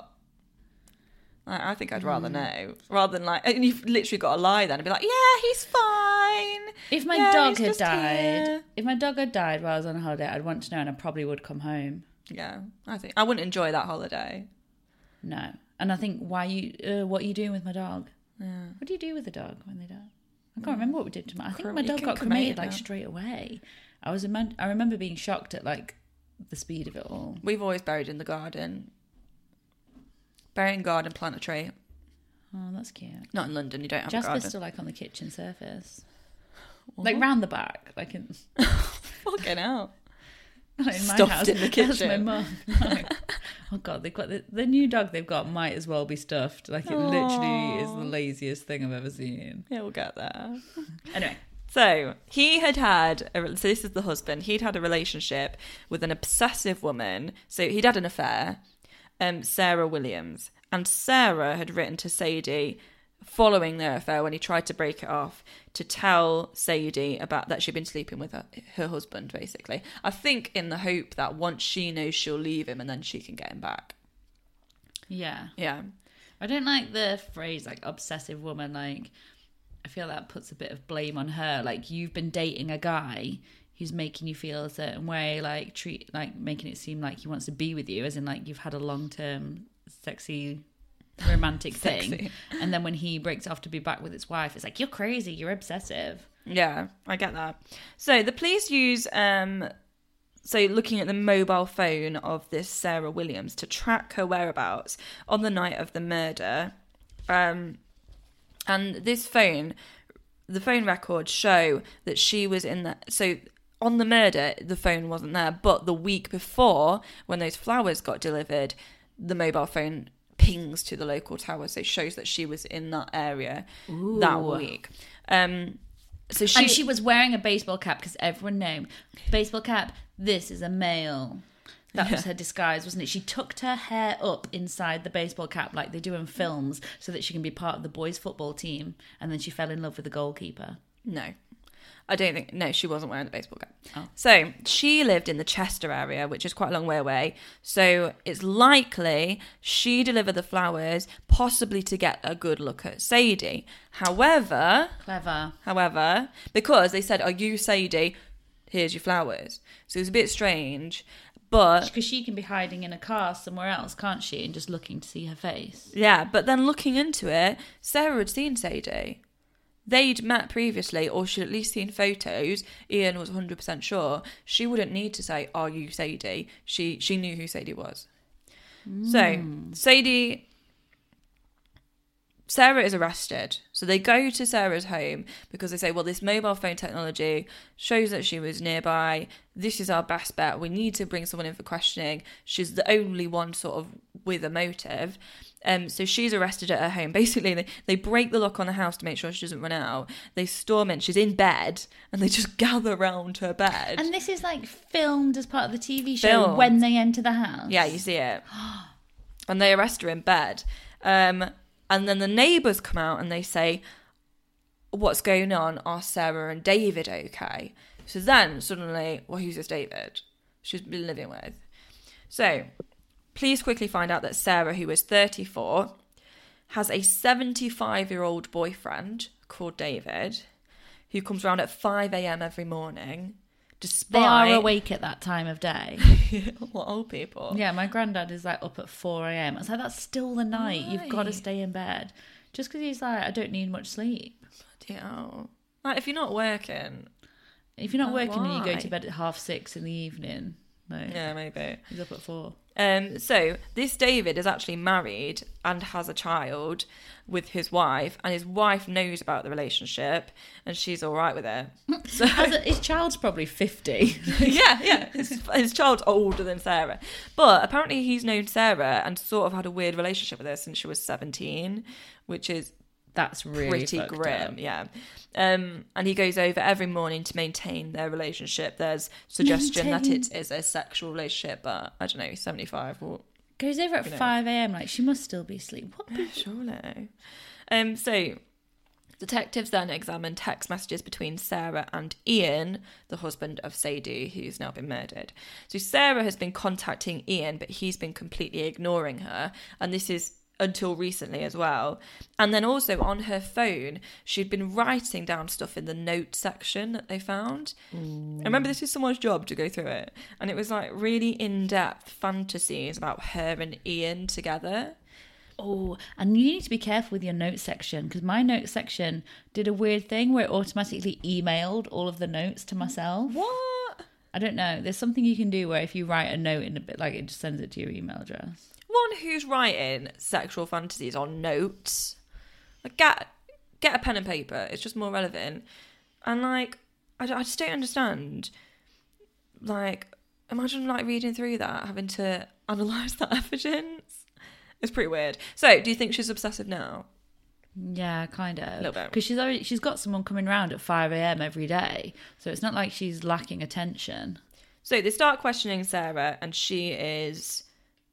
I think I'd rather know, rather than like, and you've literally got to lie then and be like, yeah, he's fine. If my dog had died, while I was on holiday, I'd want to know, and I probably would come home. Yeah, I think I wouldn't enjoy that holiday. No. And I think, what are you doing with my dog? Yeah. What do you do with the dog when they die? I can't remember what we did to my... I think my dog got cremated like straight away. I remember being shocked at like the speed of it all. We've always buried in the garden. Bury in garden, plant a tree. Oh, that's cute. Not in London, you don't have a garden. Jasper's still like on the kitchen surface. What? Like round the back. Like in... Fucking hell. In my Stuffed house. in the kitchen. That's my mum. No. Oh God, they've got the new dog they've got might as well be stuffed. Like it literally is the laziest thing I've ever seen. Yeah, we'll get there. Anyway. So so this is the husband. He'd had a relationship with an obsessive woman. So he'd had an affair, Sarah Williams. And Sarah had written to Sadie following their affair when he tried to break it off to tell Sadie about that she'd been sleeping with her husband, basically. I think in the hope that once she knows, she'll leave him and then she can get him back. Yeah. Yeah. I don't like the phrase like obsessive woman. Like I feel that puts a bit of blame on her. Like you've been dating a guy who's making you feel a certain way, like making it seem like he wants to be with you, as in like you've had a long-term sexy romantic thing, and then when he breaks off to be back with his wife, it's like, you're crazy, you're obsessive. Yeah, I get that. So the police use looking at the mobile phone of this Sarah Williams to track her whereabouts on the night of the murder, and this phone, the phone records show that she was in the... So on the murder, the phone wasn't there, but the week before, when those flowers got delivered, the mobile phone pings to the local tower, so it shows that she was in that area that week. So she was wearing a baseball cap, because everyone knew, baseball cap, this is a male. That was her disguise, wasn't it? She tucked her hair up inside the baseball cap like they do in films so that she can be part of the boys' football team, and then she fell in love with the goalkeeper. No. I don't think... No, she wasn't wearing the baseball cap. Oh. So, she lived in the Chester area, which is quite a long way away. So, it's likely she delivered the flowers, possibly to get a good look at Sadie. However... Clever. Because they said, are you Sadie? Here's your flowers. So, it was a bit strange, but... Because she can be hiding in a car somewhere else, can't she? And just looking to see her face. Yeah, but then looking into it, Sarah had seen Sadie. they'd met previously, or she'd at least seen photos, Ian was 100% sure, she wouldn't need to say, "Are you Sadie?" She knew who Sadie was. So, Sarah is arrested. So they go to Sarah's home because they say, well, this mobile phone technology shows that she was nearby. This is our best bet. We need to bring someone in for questioning. She's the only one sort of with a motive. So she's arrested at her home. Basically, they break the lock on the house to make sure she doesn't run out. They storm in. She's in bed, and they just gather around her bed. And this is like filmed as part of the TV show when they enter the house. Yeah, you see it. And they arrest her in bed. And then the neighbours come out and they say, "What's going on? Are Sarah and David okay?" So then suddenly, well, who's this David she's been living with? So police quickly find out that Sarah, who is 34, has a 75-year-old boyfriend called David, who comes around at 5 a.m. every morning. Despite... They are awake at that time of day. What, old people? Yeah, my granddad is like up at 4 a.m. I was like, that's still the night. Why? You've got to stay in bed. Just because he's like, I don't need much sleep. Yeah. Like, if you're not working... If you're not working why? and you go to bed at 6:30 in the evening... Like, yeah, maybe. He's up at 4. So this David is actually married and has a child with his wife, and his wife knows about the relationship, and she's all right with it. So his child's probably 50. yeah. His child's older than Sarah, but apparently he's known Sarah and sort of had a weird relationship with her since she was 17, which is. That's really pretty grim, yeah. And he goes over every morning to maintain their relationship. There's suggestion that it is a sexual relationship, but I don't know, 75 or... Goes over at 5 a.m, like, she must still be asleep. What? Yeah, surely. So, detectives then examine text messages between Sarah and Ian, the husband of Sadie, who's now been murdered. So Sarah has been contacting Ian, but he's been completely ignoring her, and this is... until recently as well. And then also on her phone, she'd been writing down stuff in the note section that they found. I remember this is someone's job to go through it, and it was like really in-depth fantasies about her and Ian together. Oh, and you need to be careful with your note section, because my note section did a weird thing where it automatically emailed all of the notes to myself. What? I don't know. There's something you can do where if you write a note in a bit, like, it just sends it to your email address. One who's writing sexual fantasies on notes, like, get a pen and paper. It's just more relevant. And like, I just don't understand. Like, imagine like reading through that, having to analyse that evidence. It's pretty weird. So, do you think she's obsessive now? Yeah, kind of. A little bit. Because she's got someone coming round at 5 a.m. every day, so it's not like she's lacking attention. So they start questioning Sarah, and she's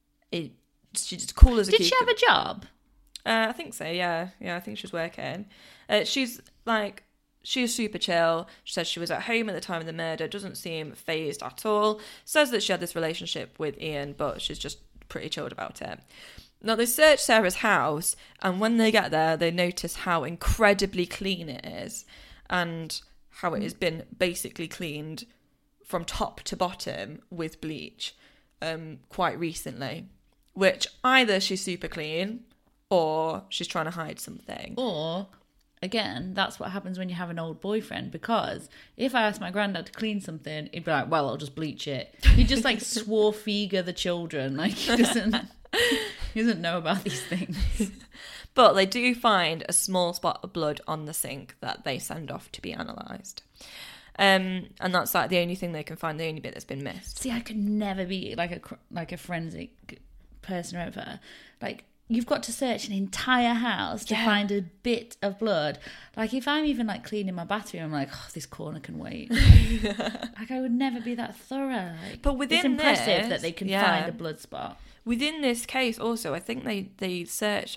just cool as a cucumber. Did she have a job? I think so, yeah. Yeah, I think she was working. She's super chill. She says she was at home at the time of the murder, doesn't seem fazed at all. Says that she had this relationship with Ian, but she's just pretty chilled about it. Now, they search Sarah's house, and when they get there, they notice how incredibly clean it is, and how it has been basically cleaned from top to bottom with bleach quite recently. Which either she's super clean or she's trying to hide something. Or, again, that's what happens when you have an old boyfriend, because if I asked my granddad to clean something, he'd be like, well, I'll just bleach it. He just like Swarfiga the children. Like, he doesn't know about these things. But they do find a small spot of blood on the sink that they send off to be analysed. And that's like the only thing they can find, the only bit that's been missed. See, I could never be like a forensic person or whatever. Like, you've got to search an entire house to find a bit of blood. Like, if I'm even like cleaning my bathroom, I'm like, oh, this corner can wait. Like, I would never be that thorough. Like, but within it's impressive this, that they can find a blood spot. Within this case, also, I think they search.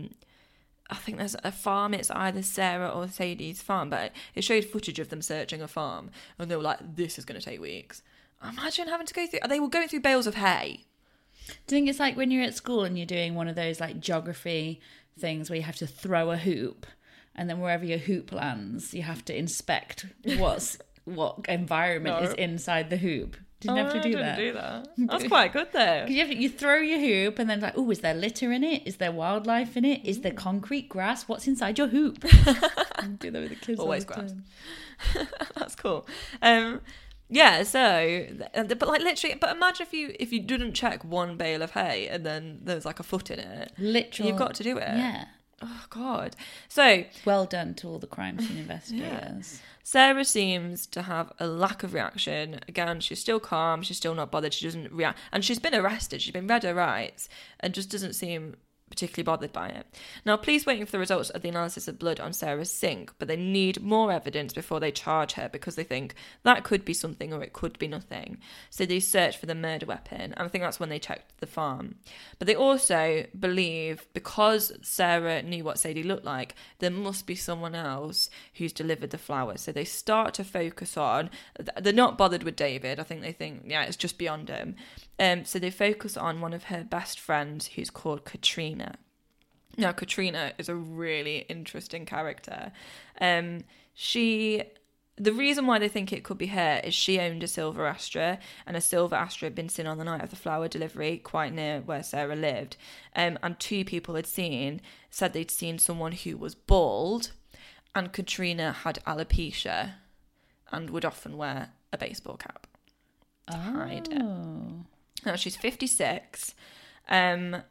I think there's a farm. It's either Sarah or Sadie's farm, but it showed footage of them searching a farm, and they were like, "This is going to take weeks." Imagine having to go through. They were going through bales of hay. Do you think it's like when you're at school and you're doing one of those like geography things where you have to throw a hoop, and then wherever your hoop lands, you have to inspect what environment is inside the hoop? Didn't have to I do didn't that. do that. That's quite good though. You throw your hoop and then like, oh, is there litter in it? Is there wildlife in it? Is there concrete, grass? What's inside your hoop? Do that with the kids. Always all the grass. time. That's cool. Yeah, so but like literally, but imagine if you didn't check one bale of hay and then there's like a foot in it. Literally, You've got to do it. Yeah. Oh God. So Well done to all the crime scene investigators. Sarah seems to have a lack of reaction. Again, she's still calm. She's still not bothered. She doesn't react. And she's been arrested. She's been read her rights and just doesn't seem particularly bothered by it. Now, police waiting for the results of the analysis of blood on Sarah's sink, but they need more evidence before they charge her because they think that could be something or it could be nothing. So they search for the murder weapon, and I think that's when they checked the farm. But they also believe because Sarah knew what Sadie looked like, there must be someone else who's delivered the flowers. So they start to focus on, they're not bothered with David. I think they think, yeah, it's just beyond him. So they focus on one of her best friends who's called Katrina. Now, Katrina is a really interesting character. The reason why they think it could be her is she owned a silver Astra, and a silver Astra had been seen on the night of the flower delivery quite near where Sarah lived. And two people said they'd seen someone who was bald, and Katrina had alopecia and would often wear a baseball cap to hide it. Now, she's 56, and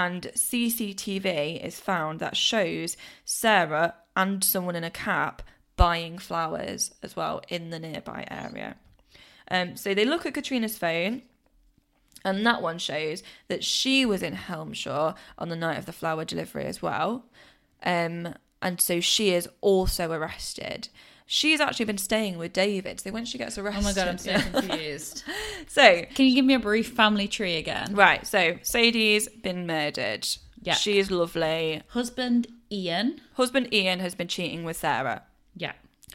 CCTV is found that shows Sarah and someone in a cap buying flowers as well in the nearby area. So they look at Katrina's phone, and that one shows that she was in Helmshire on the night of the flower delivery as well. And so she is also arrested. She's actually been staying with David, so when she gets arrested... Oh my God, I'm so confused. So... Can you give me a brief family tree again? Right, so Sadie's been murdered. Yeah. She is lovely. Husband Ian has been cheating with Sarah. Yeah.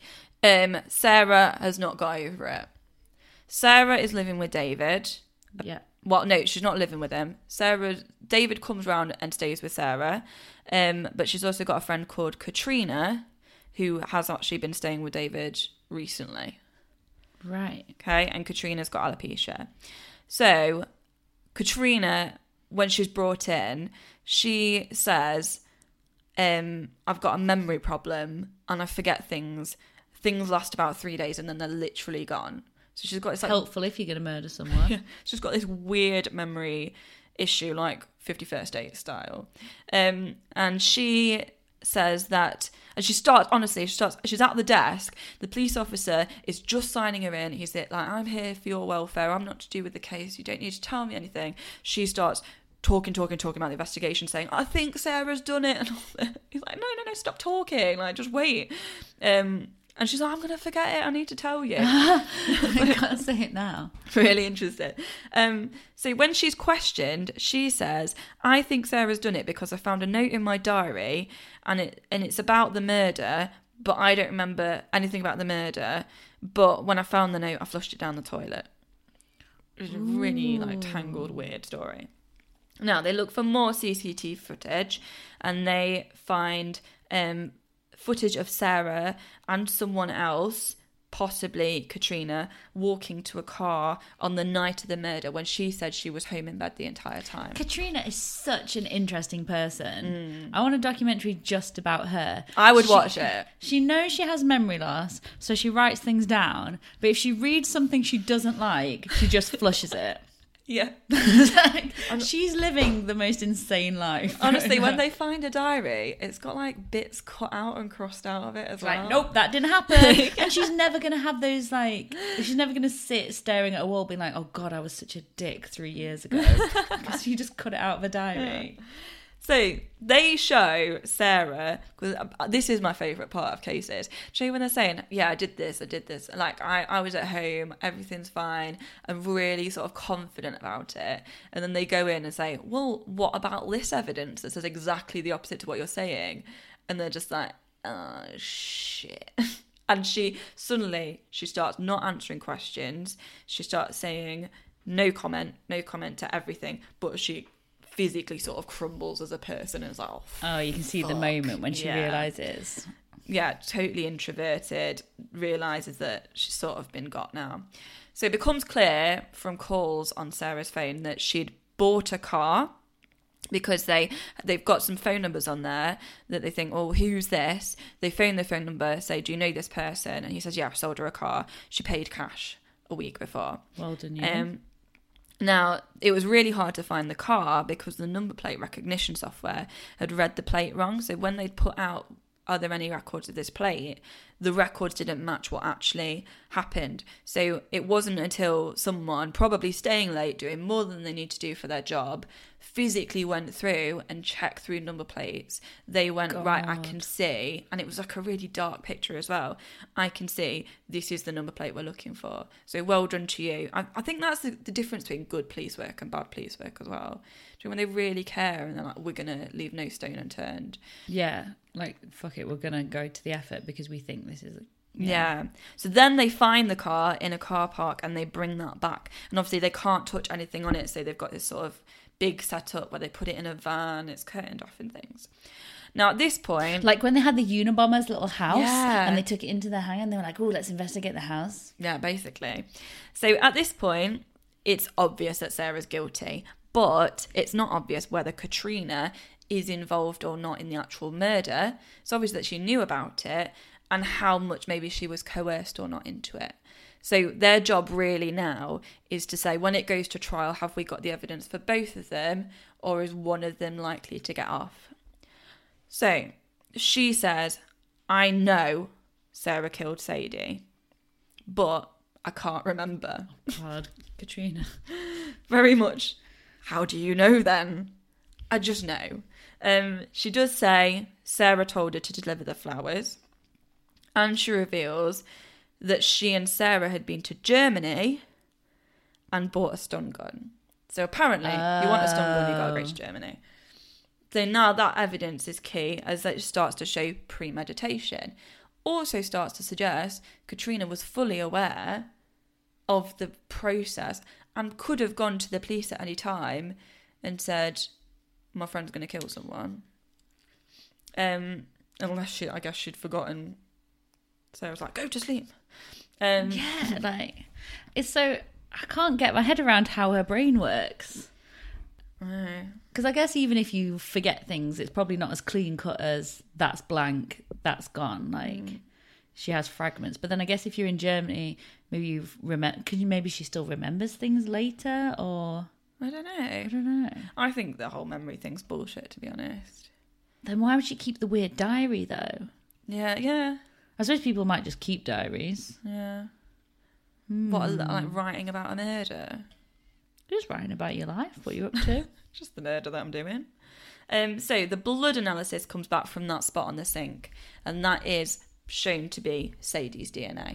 Sarah has not got over it. Sarah is living with David. Yeah. Well, no, she's not living with him. David comes round and stays with Sarah. But she's also got a friend called Katrina, who has actually been staying with David recently. Right. Okay, and Katrina's got alopecia. So, Katrina, when she's brought in, she says, I've got a memory problem and I forget things. Things last about 3 days and then they're literally gone. So she's got this... helpful if you're going to murder someone. Yeah, she's got this weird memory issue, like 51st Date style. And she says that... And she's at the desk. The police officer is just signing her in. He's like, I'm here for your welfare. I'm not to do with the case. You don't need to tell me anything. She starts talking about the investigation, saying, I think Sarah's done it. And he's like, no, stop talking. Like, just wait. And she's like, I'm going to forget it. I need to tell you. I can't say it now. Really interested. So when she's questioned, she says, I think Sarah's done it because I found a note in my diary and it's about the murder, but I don't remember anything about the murder. But when I found the note, I flushed it down the toilet. It was a really tangled, weird story. Now, they look for more CCTV footage and they find footage of Sarah and someone else, possibly Katrina, walking to a car on the night of the murder when she said she was home in bed the entire time. Katrina is such an interesting person. I want a documentary just about her. I would watch it. She knows she has memory loss, so she writes things down, but if she reads something she doesn't like, she just flushes it. Yeah. She's living the most insane life. Honestly, when they find a diary, it's got like bits cut out and crossed out of it as well. Like, nope, that didn't happen. And she's never going to have those, she's never going to sit staring at a wall being like, oh God, I was such a dick 3 years ago. Because you just cut it out of a diary. Yeah. So they show Sarah, because this is my favourite part of cases, show you when they're saying, yeah, I did this. Like, I was at home, everything's fine. I'm really sort of confident about it. And then they go in and say, well, what about this evidence that says exactly the opposite to what you're saying? And they're just like, oh, shit. And she starts not answering questions. She starts saying no comment to everything, but she physically sort of crumbles as a person and is like, oh, you can see the moment when she realises. Yeah, totally introverted, realises that she's sort of been got now. So it becomes clear from calls on Sarah's phone that she'd bought a car, because they've got some phone numbers on there that they think, oh, who's this? They phone the phone number, say, do you know this person? And he says, yeah, I sold her a car. She paid cash a week before. Well done, you. Now, it was really hard to find the car because the number plate recognition software had read the plate wrong. So when they'd put out, are there any records of this plate, the records didn't match what actually happened. So it wasn't until someone, probably staying late, doing more than they need to do for their job, physically went through and checked through number plates. They went, right, I can see, and it was like a really dark picture as well. I can see this is the number plate we're looking for. So well done to you. I think that's the difference between good police work and bad police work as well. Do you know, when they really care and they're like, we're going to leave no stone unturned. Yeah, like, fuck it, we're going to go to the effort because we think this is... Yeah. So then they find the car in a car park and they bring that back. And obviously they can't touch anything on it, so they've got this sort of big setup where they put it in a van, it's curtained off and things. Now at this point... Like when they had the Unabomber's little house, yeah, and they took it into their hangar and they were like, oh, let's investigate the house. Yeah, basically. So at this point, it's obvious that Sarah's guilty, but it's not obvious whether Katrina is involved or not in the actual murder. It's obvious that she knew about it and how much maybe she was coerced or not into it. So their job really now is to say, when it goes to trial, have we got the evidence for both of them, or is one of them likely to get off? So she says, I know Sarah killed Sadie, but I can't remember. Oh God, Katrina. Very much. How do you know then? I just know. She does say Sarah told her to deliver the flowers, and she reveals that she and Sarah had been to Germany and bought a stun gun. So apparently, you want a stun gun, you gotta go to Germany. So now that evidence is key, as it starts to show premeditation. Also starts to suggest Katrina was fully aware of the process and could have gone to the police at any time and said, my friend's going to kill someone. Unless I guess she'd forgotten. So I was like, go to sleep. Yeah, like, it's so, I can't get my head around how her brain works. Because I guess even if you forget things, it's probably not as clean cut as that's blank, that's gone. Like, she has fragments. But then I guess if you're in Germany, maybe maybe she still remembers things later, or... I don't know. I think the whole memory thing's bullshit, to be honest. Then why would she keep the weird diary, though? Yeah. I suppose people might just keep diaries. Yeah. What, like writing about a murder? Just writing about your life, what you're up to. Just the murder that I'm doing. So the blood analysis comes back from that spot on the sink, and that is shown to be Sadie's DNA.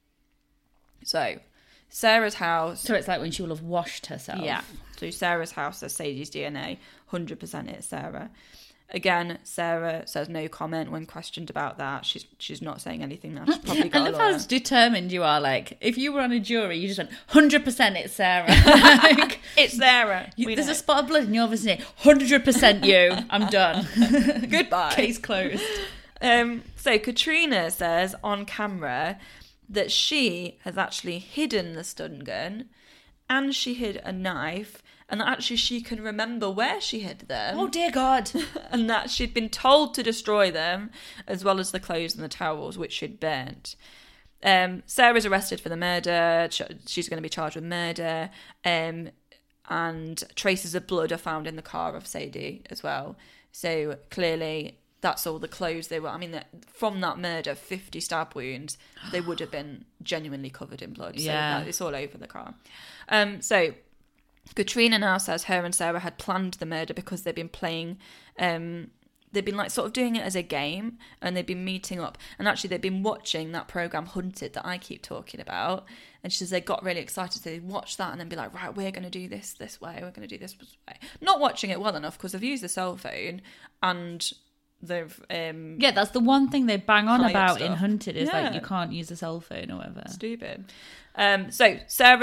So Sarah's house... So it's like when she will have washed herself. Yeah. So Sarah's house has Sadie's DNA. 100% it's Sarah. Again, Sarah says no comment when questioned about that. She's not saying anything now. She's probably got I love how determined you are. Like, if you were on a jury, you just went, 100% it's Sarah. Like, it's Sarah. There's a spot of blood in your vicinity. 100% you. I'm done. Goodbye. Case closed. So Katrina says on camera that she has actually hidden the stun gun, and she hid a knife, and that actually she can remember where she hid them. Oh dear God. And that she'd been told to destroy them, as well as the clothes and the towels, which she'd burnt. Sarah's arrested for the murder. She's going to be charged with murder. And traces of blood are found in the car of Sadie as well. So clearly that's all the clothes they were. I mean, from that murder, 50 stab wounds, they would have been genuinely covered in blood. So yeah. It's all over the car. So Katrina now says her and Sarah had planned the murder because they've been playing, they've been like sort of doing it as a game, and they've been meeting up, and actually they've been watching that program Hunted that I keep talking about, and she says they got really excited, so they'd watch that and then be like, right, we're going to do this way, we're going to do this way. Not watching it well enough because they've used the cell phone, and they've yeah, that's the one thing they bang on about stuff in Hunted is like you can't use a cell phone or whatever. Stupid. So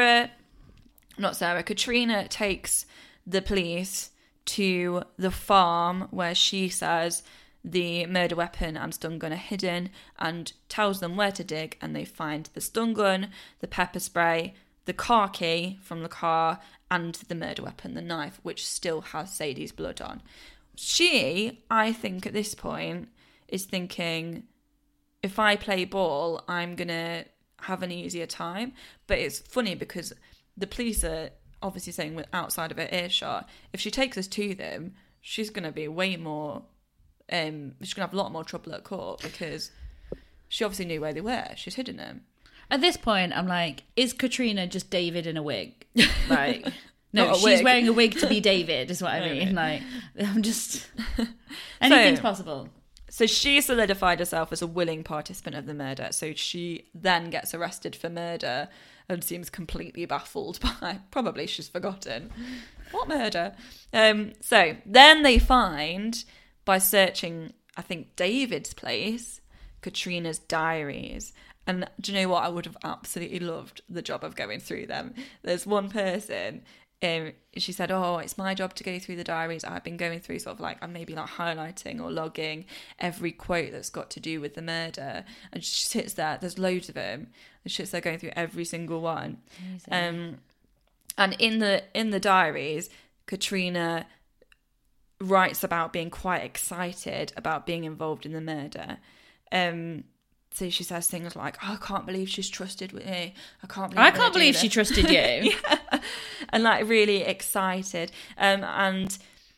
Katrina takes the police to the farm where she says the murder weapon and stun gun are hidden, and tells them where to dig, and they find the stun gun, the pepper spray, the car key from the car, and the murder weapon, the knife, which still has Sadie's blood on. She, I think at this point, is thinking, if I play ball, I'm going to have an easier time. But it's funny because the police are obviously saying we're outside of her earshot. If she takes us to them, she's going to be way more... she's going to have a lot more trouble at court because she obviously knew where they were. She's hidden them. At this point, I'm like, is Katrina just David in a wig? Like, no, Not a she's wig. wearing a wig to be David, is what I mean. Like, I'm just... Anything's possible. So she solidified herself as a willing participant of the murder. So she then gets arrested for murder and seems completely baffled by... Probably she's forgotten. What murder? So then they find, by searching, I think, David's place, Katrina's diaries. And do you know what? I would have absolutely loved the job of going through them. There's one person, she said, oh, it's my job to go through the diaries. I've been going through sort of like, I'm maybe like highlighting or logging every quote that's got to do with the murder. And she sits there, there's loads of them. And she sits there going through every single one. And in the diaries, Katrina writes about being quite excited about being involved in the murder. So she says things like, oh, I can't believe she's trusted with me. I can't believe she trusted you. Yeah. And like really excited. And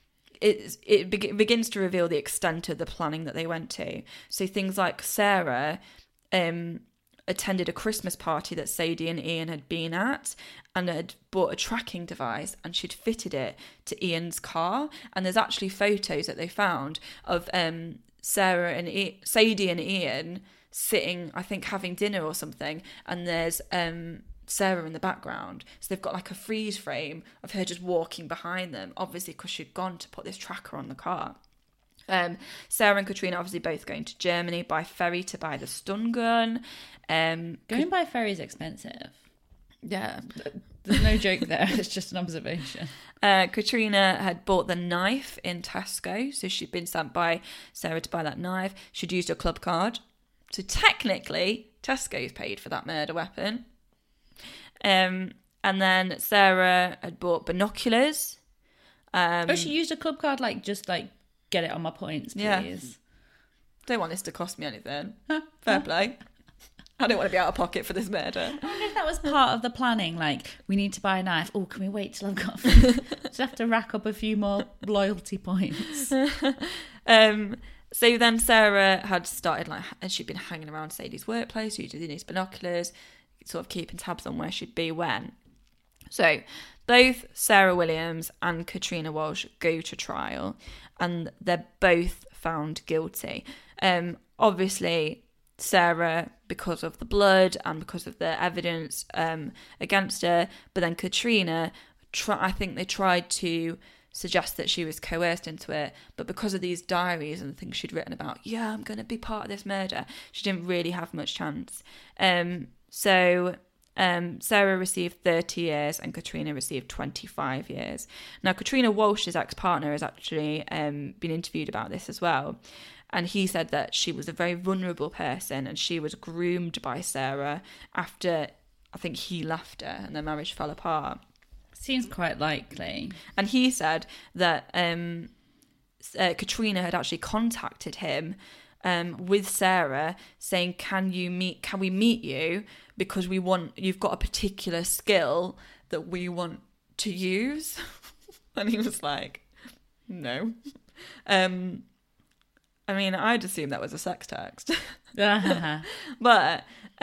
it begins to reveal the extent of the planning that they went to. So things like Sarah attended a Christmas party that Sadie and Ian had been at and had bought a tracking device and she'd fitted it to Ian's car. And there's actually photos that they found of Sarah and Sadie and Ian sitting, I think, having dinner or something, and there's Sarah in the background. So they've got like a freeze frame of her just walking behind them, obviously because she'd gone to put this tracker on the car. Sarah and Katrina obviously both going to Germany by ferry to buy the stun gun. Going by ferry is expensive. Yeah. There's no joke there. It's just an observation. Katrina had bought the knife in Tesco, so she'd been sent by Sarah to buy that knife. She'd used her club card. So technically, Tesco's paid for that murder weapon. And then Sarah had bought binoculars. She used a club card, like, just like, get it on my points, please. Yeah. Don't want this to cost me anything. Fair play. I don't want to be out of pocket for this murder. I wonder if that was part of the planning. Like, we need to buy a knife. Oh, can we wait till I've got... Just have to rack up a few more loyalty points. So then Sarah had started, like, and she'd been hanging around Sadie's workplace, using these binoculars, sort of keeping tabs on where she'd be when. So both Sarah Williams and Katrina Walsh go to trial, and they're both found guilty. Obviously, Sarah, because of the blood and because of the evidence against her, but then Katrina, I think they tried to suggest that she was coerced into it, but because of these diaries and the things she'd written about, yeah, I'm going to be part of this murder, she didn't really have much chance. So Sarah received 30 years and Katrina received 25 years. Now, Katrina Walsh's ex-partner has actually been interviewed about this as well, and he said that she was a very vulnerable person and she was groomed by Sarah after, I think, he left her and their marriage fell apart. Seems quite likely. And he said that Katrina had actually contacted him with Sarah saying, can we meet you, because you've got a particular skill that we want to use. And he was like, no. I mean, I'd assume that was a sex text. But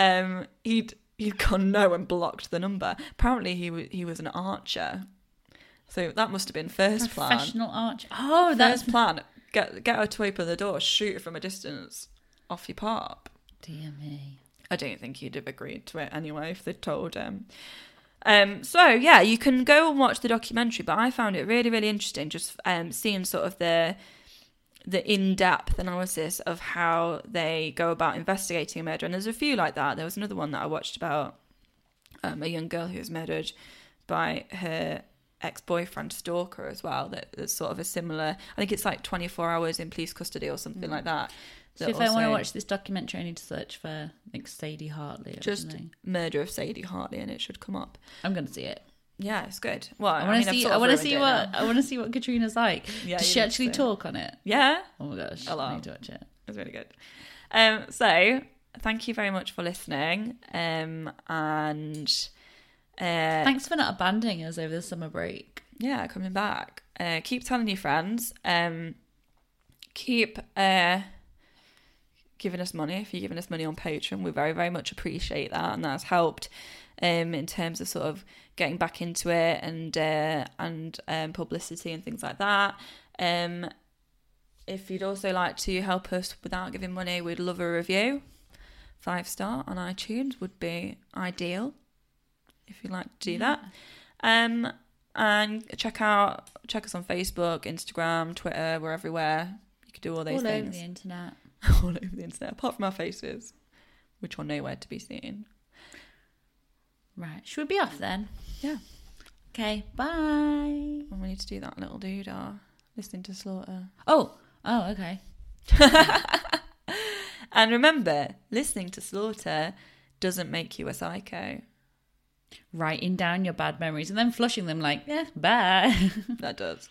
he'd gone no and blocked the number. Apparently he was an archer. So that must have been first plan. Professional archer. Oh, that's first plan. Get her to open the door, shoot her from a distance, off you pop. Dear me. I don't think he'd have agreed to it anyway if they'd told him. So yeah, you can go and watch the documentary, but I found it really, really interesting just seeing sort of the in-depth analysis of how they go about investigating a murder. And there's a few like that. There was another one that I watched about a young girl who was murdered by her ex-boyfriend stalker as well. That's sort of a similar, I think it's like 24 hours in police custody or something like that. So if I want to watch this documentary, I need to search for like Sadie Hartley or just something. Murder of Sadie Hartley, and it should come up. I'm going to see it. Yeah, it's good. Well, I want to see what Katrina's like. Yeah, Does she actually talk on it? Yeah. Oh my gosh, a lot. I need to watch it. It's really good. So thank you very much for listening. And thanks for not abandoning us over the summer break. Yeah, coming back. Keep telling your friends. Keep giving us money. If you're giving us money on Patreon, we very, very much appreciate that, and that's helped in terms of sort of getting back into it and publicity and things like that. If you'd also like to help us without giving money, we'd love a review. 5-star on iTunes would be ideal if you'd like to do that. And check us on Facebook, Instagram, Twitter. We're everywhere. You could do all those things. All over the internet. All over the internet, apart from our faces, which are nowhere to be seen. Right. Should we be off then? Yeah. Okay. Bye. And we need to do that little doodah. Listening to Slaughter. Oh, okay. And remember, listening to Slaughter doesn't make you a psycho. Writing down your bad memories and then flushing them like, yeah, bye. That does.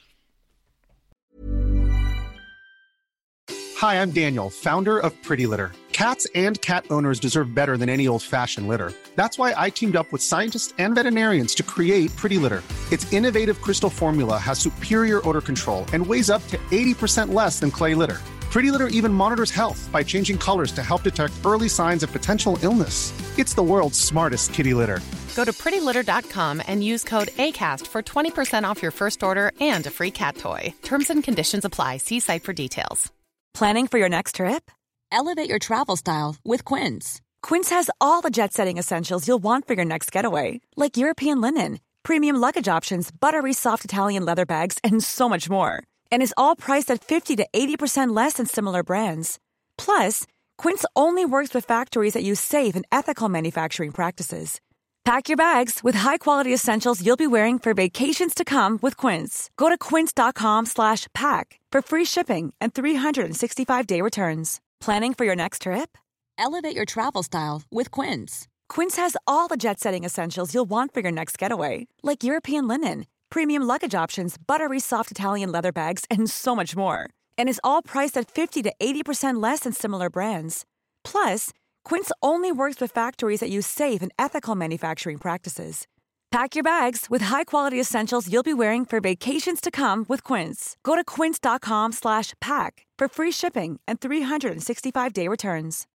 Hi, I'm Daniel, founder of Pretty Litter. Cats and cat owners deserve better than any old-fashioned litter. That's why I teamed up with scientists and veterinarians to create Pretty Litter. Its innovative crystal formula has superior odor control and weighs up to 80% less than clay litter. Pretty Litter even monitors health by changing colors to help detect early signs of potential illness. It's the world's smartest kitty litter. Go to prettylitter.com and use code ACAST for 20% off your first order and a free cat toy. Terms and conditions apply. See site for details. Planning for your next trip? Elevate your travel style with Quince. Quince has all the jet-setting essentials you'll want for your next getaway, like European linen, premium luggage options, buttery soft Italian leather bags, and so much more. And is all priced at 50 to 80% less than similar brands. Plus, Quince only works with factories that use safe and ethical manufacturing practices. Pack your bags with high-quality essentials you'll be wearing for vacations to come with Quince. Go to quince.com/pack for free shipping and 365-day returns. Planning for your next trip? Elevate your travel style with Quince. Quince has all the jet-setting essentials you'll want for your next getaway, like European linen, premium luggage options, buttery soft Italian leather bags, and so much more. And is all priced at 50 to 80% less than similar brands. Plus, Quince only works with factories that use safe and ethical manufacturing practices. Pack your bags with high-quality essentials you'll be wearing for vacations to come with Quince. Go to quince.com/pack for free shipping and 365-day returns.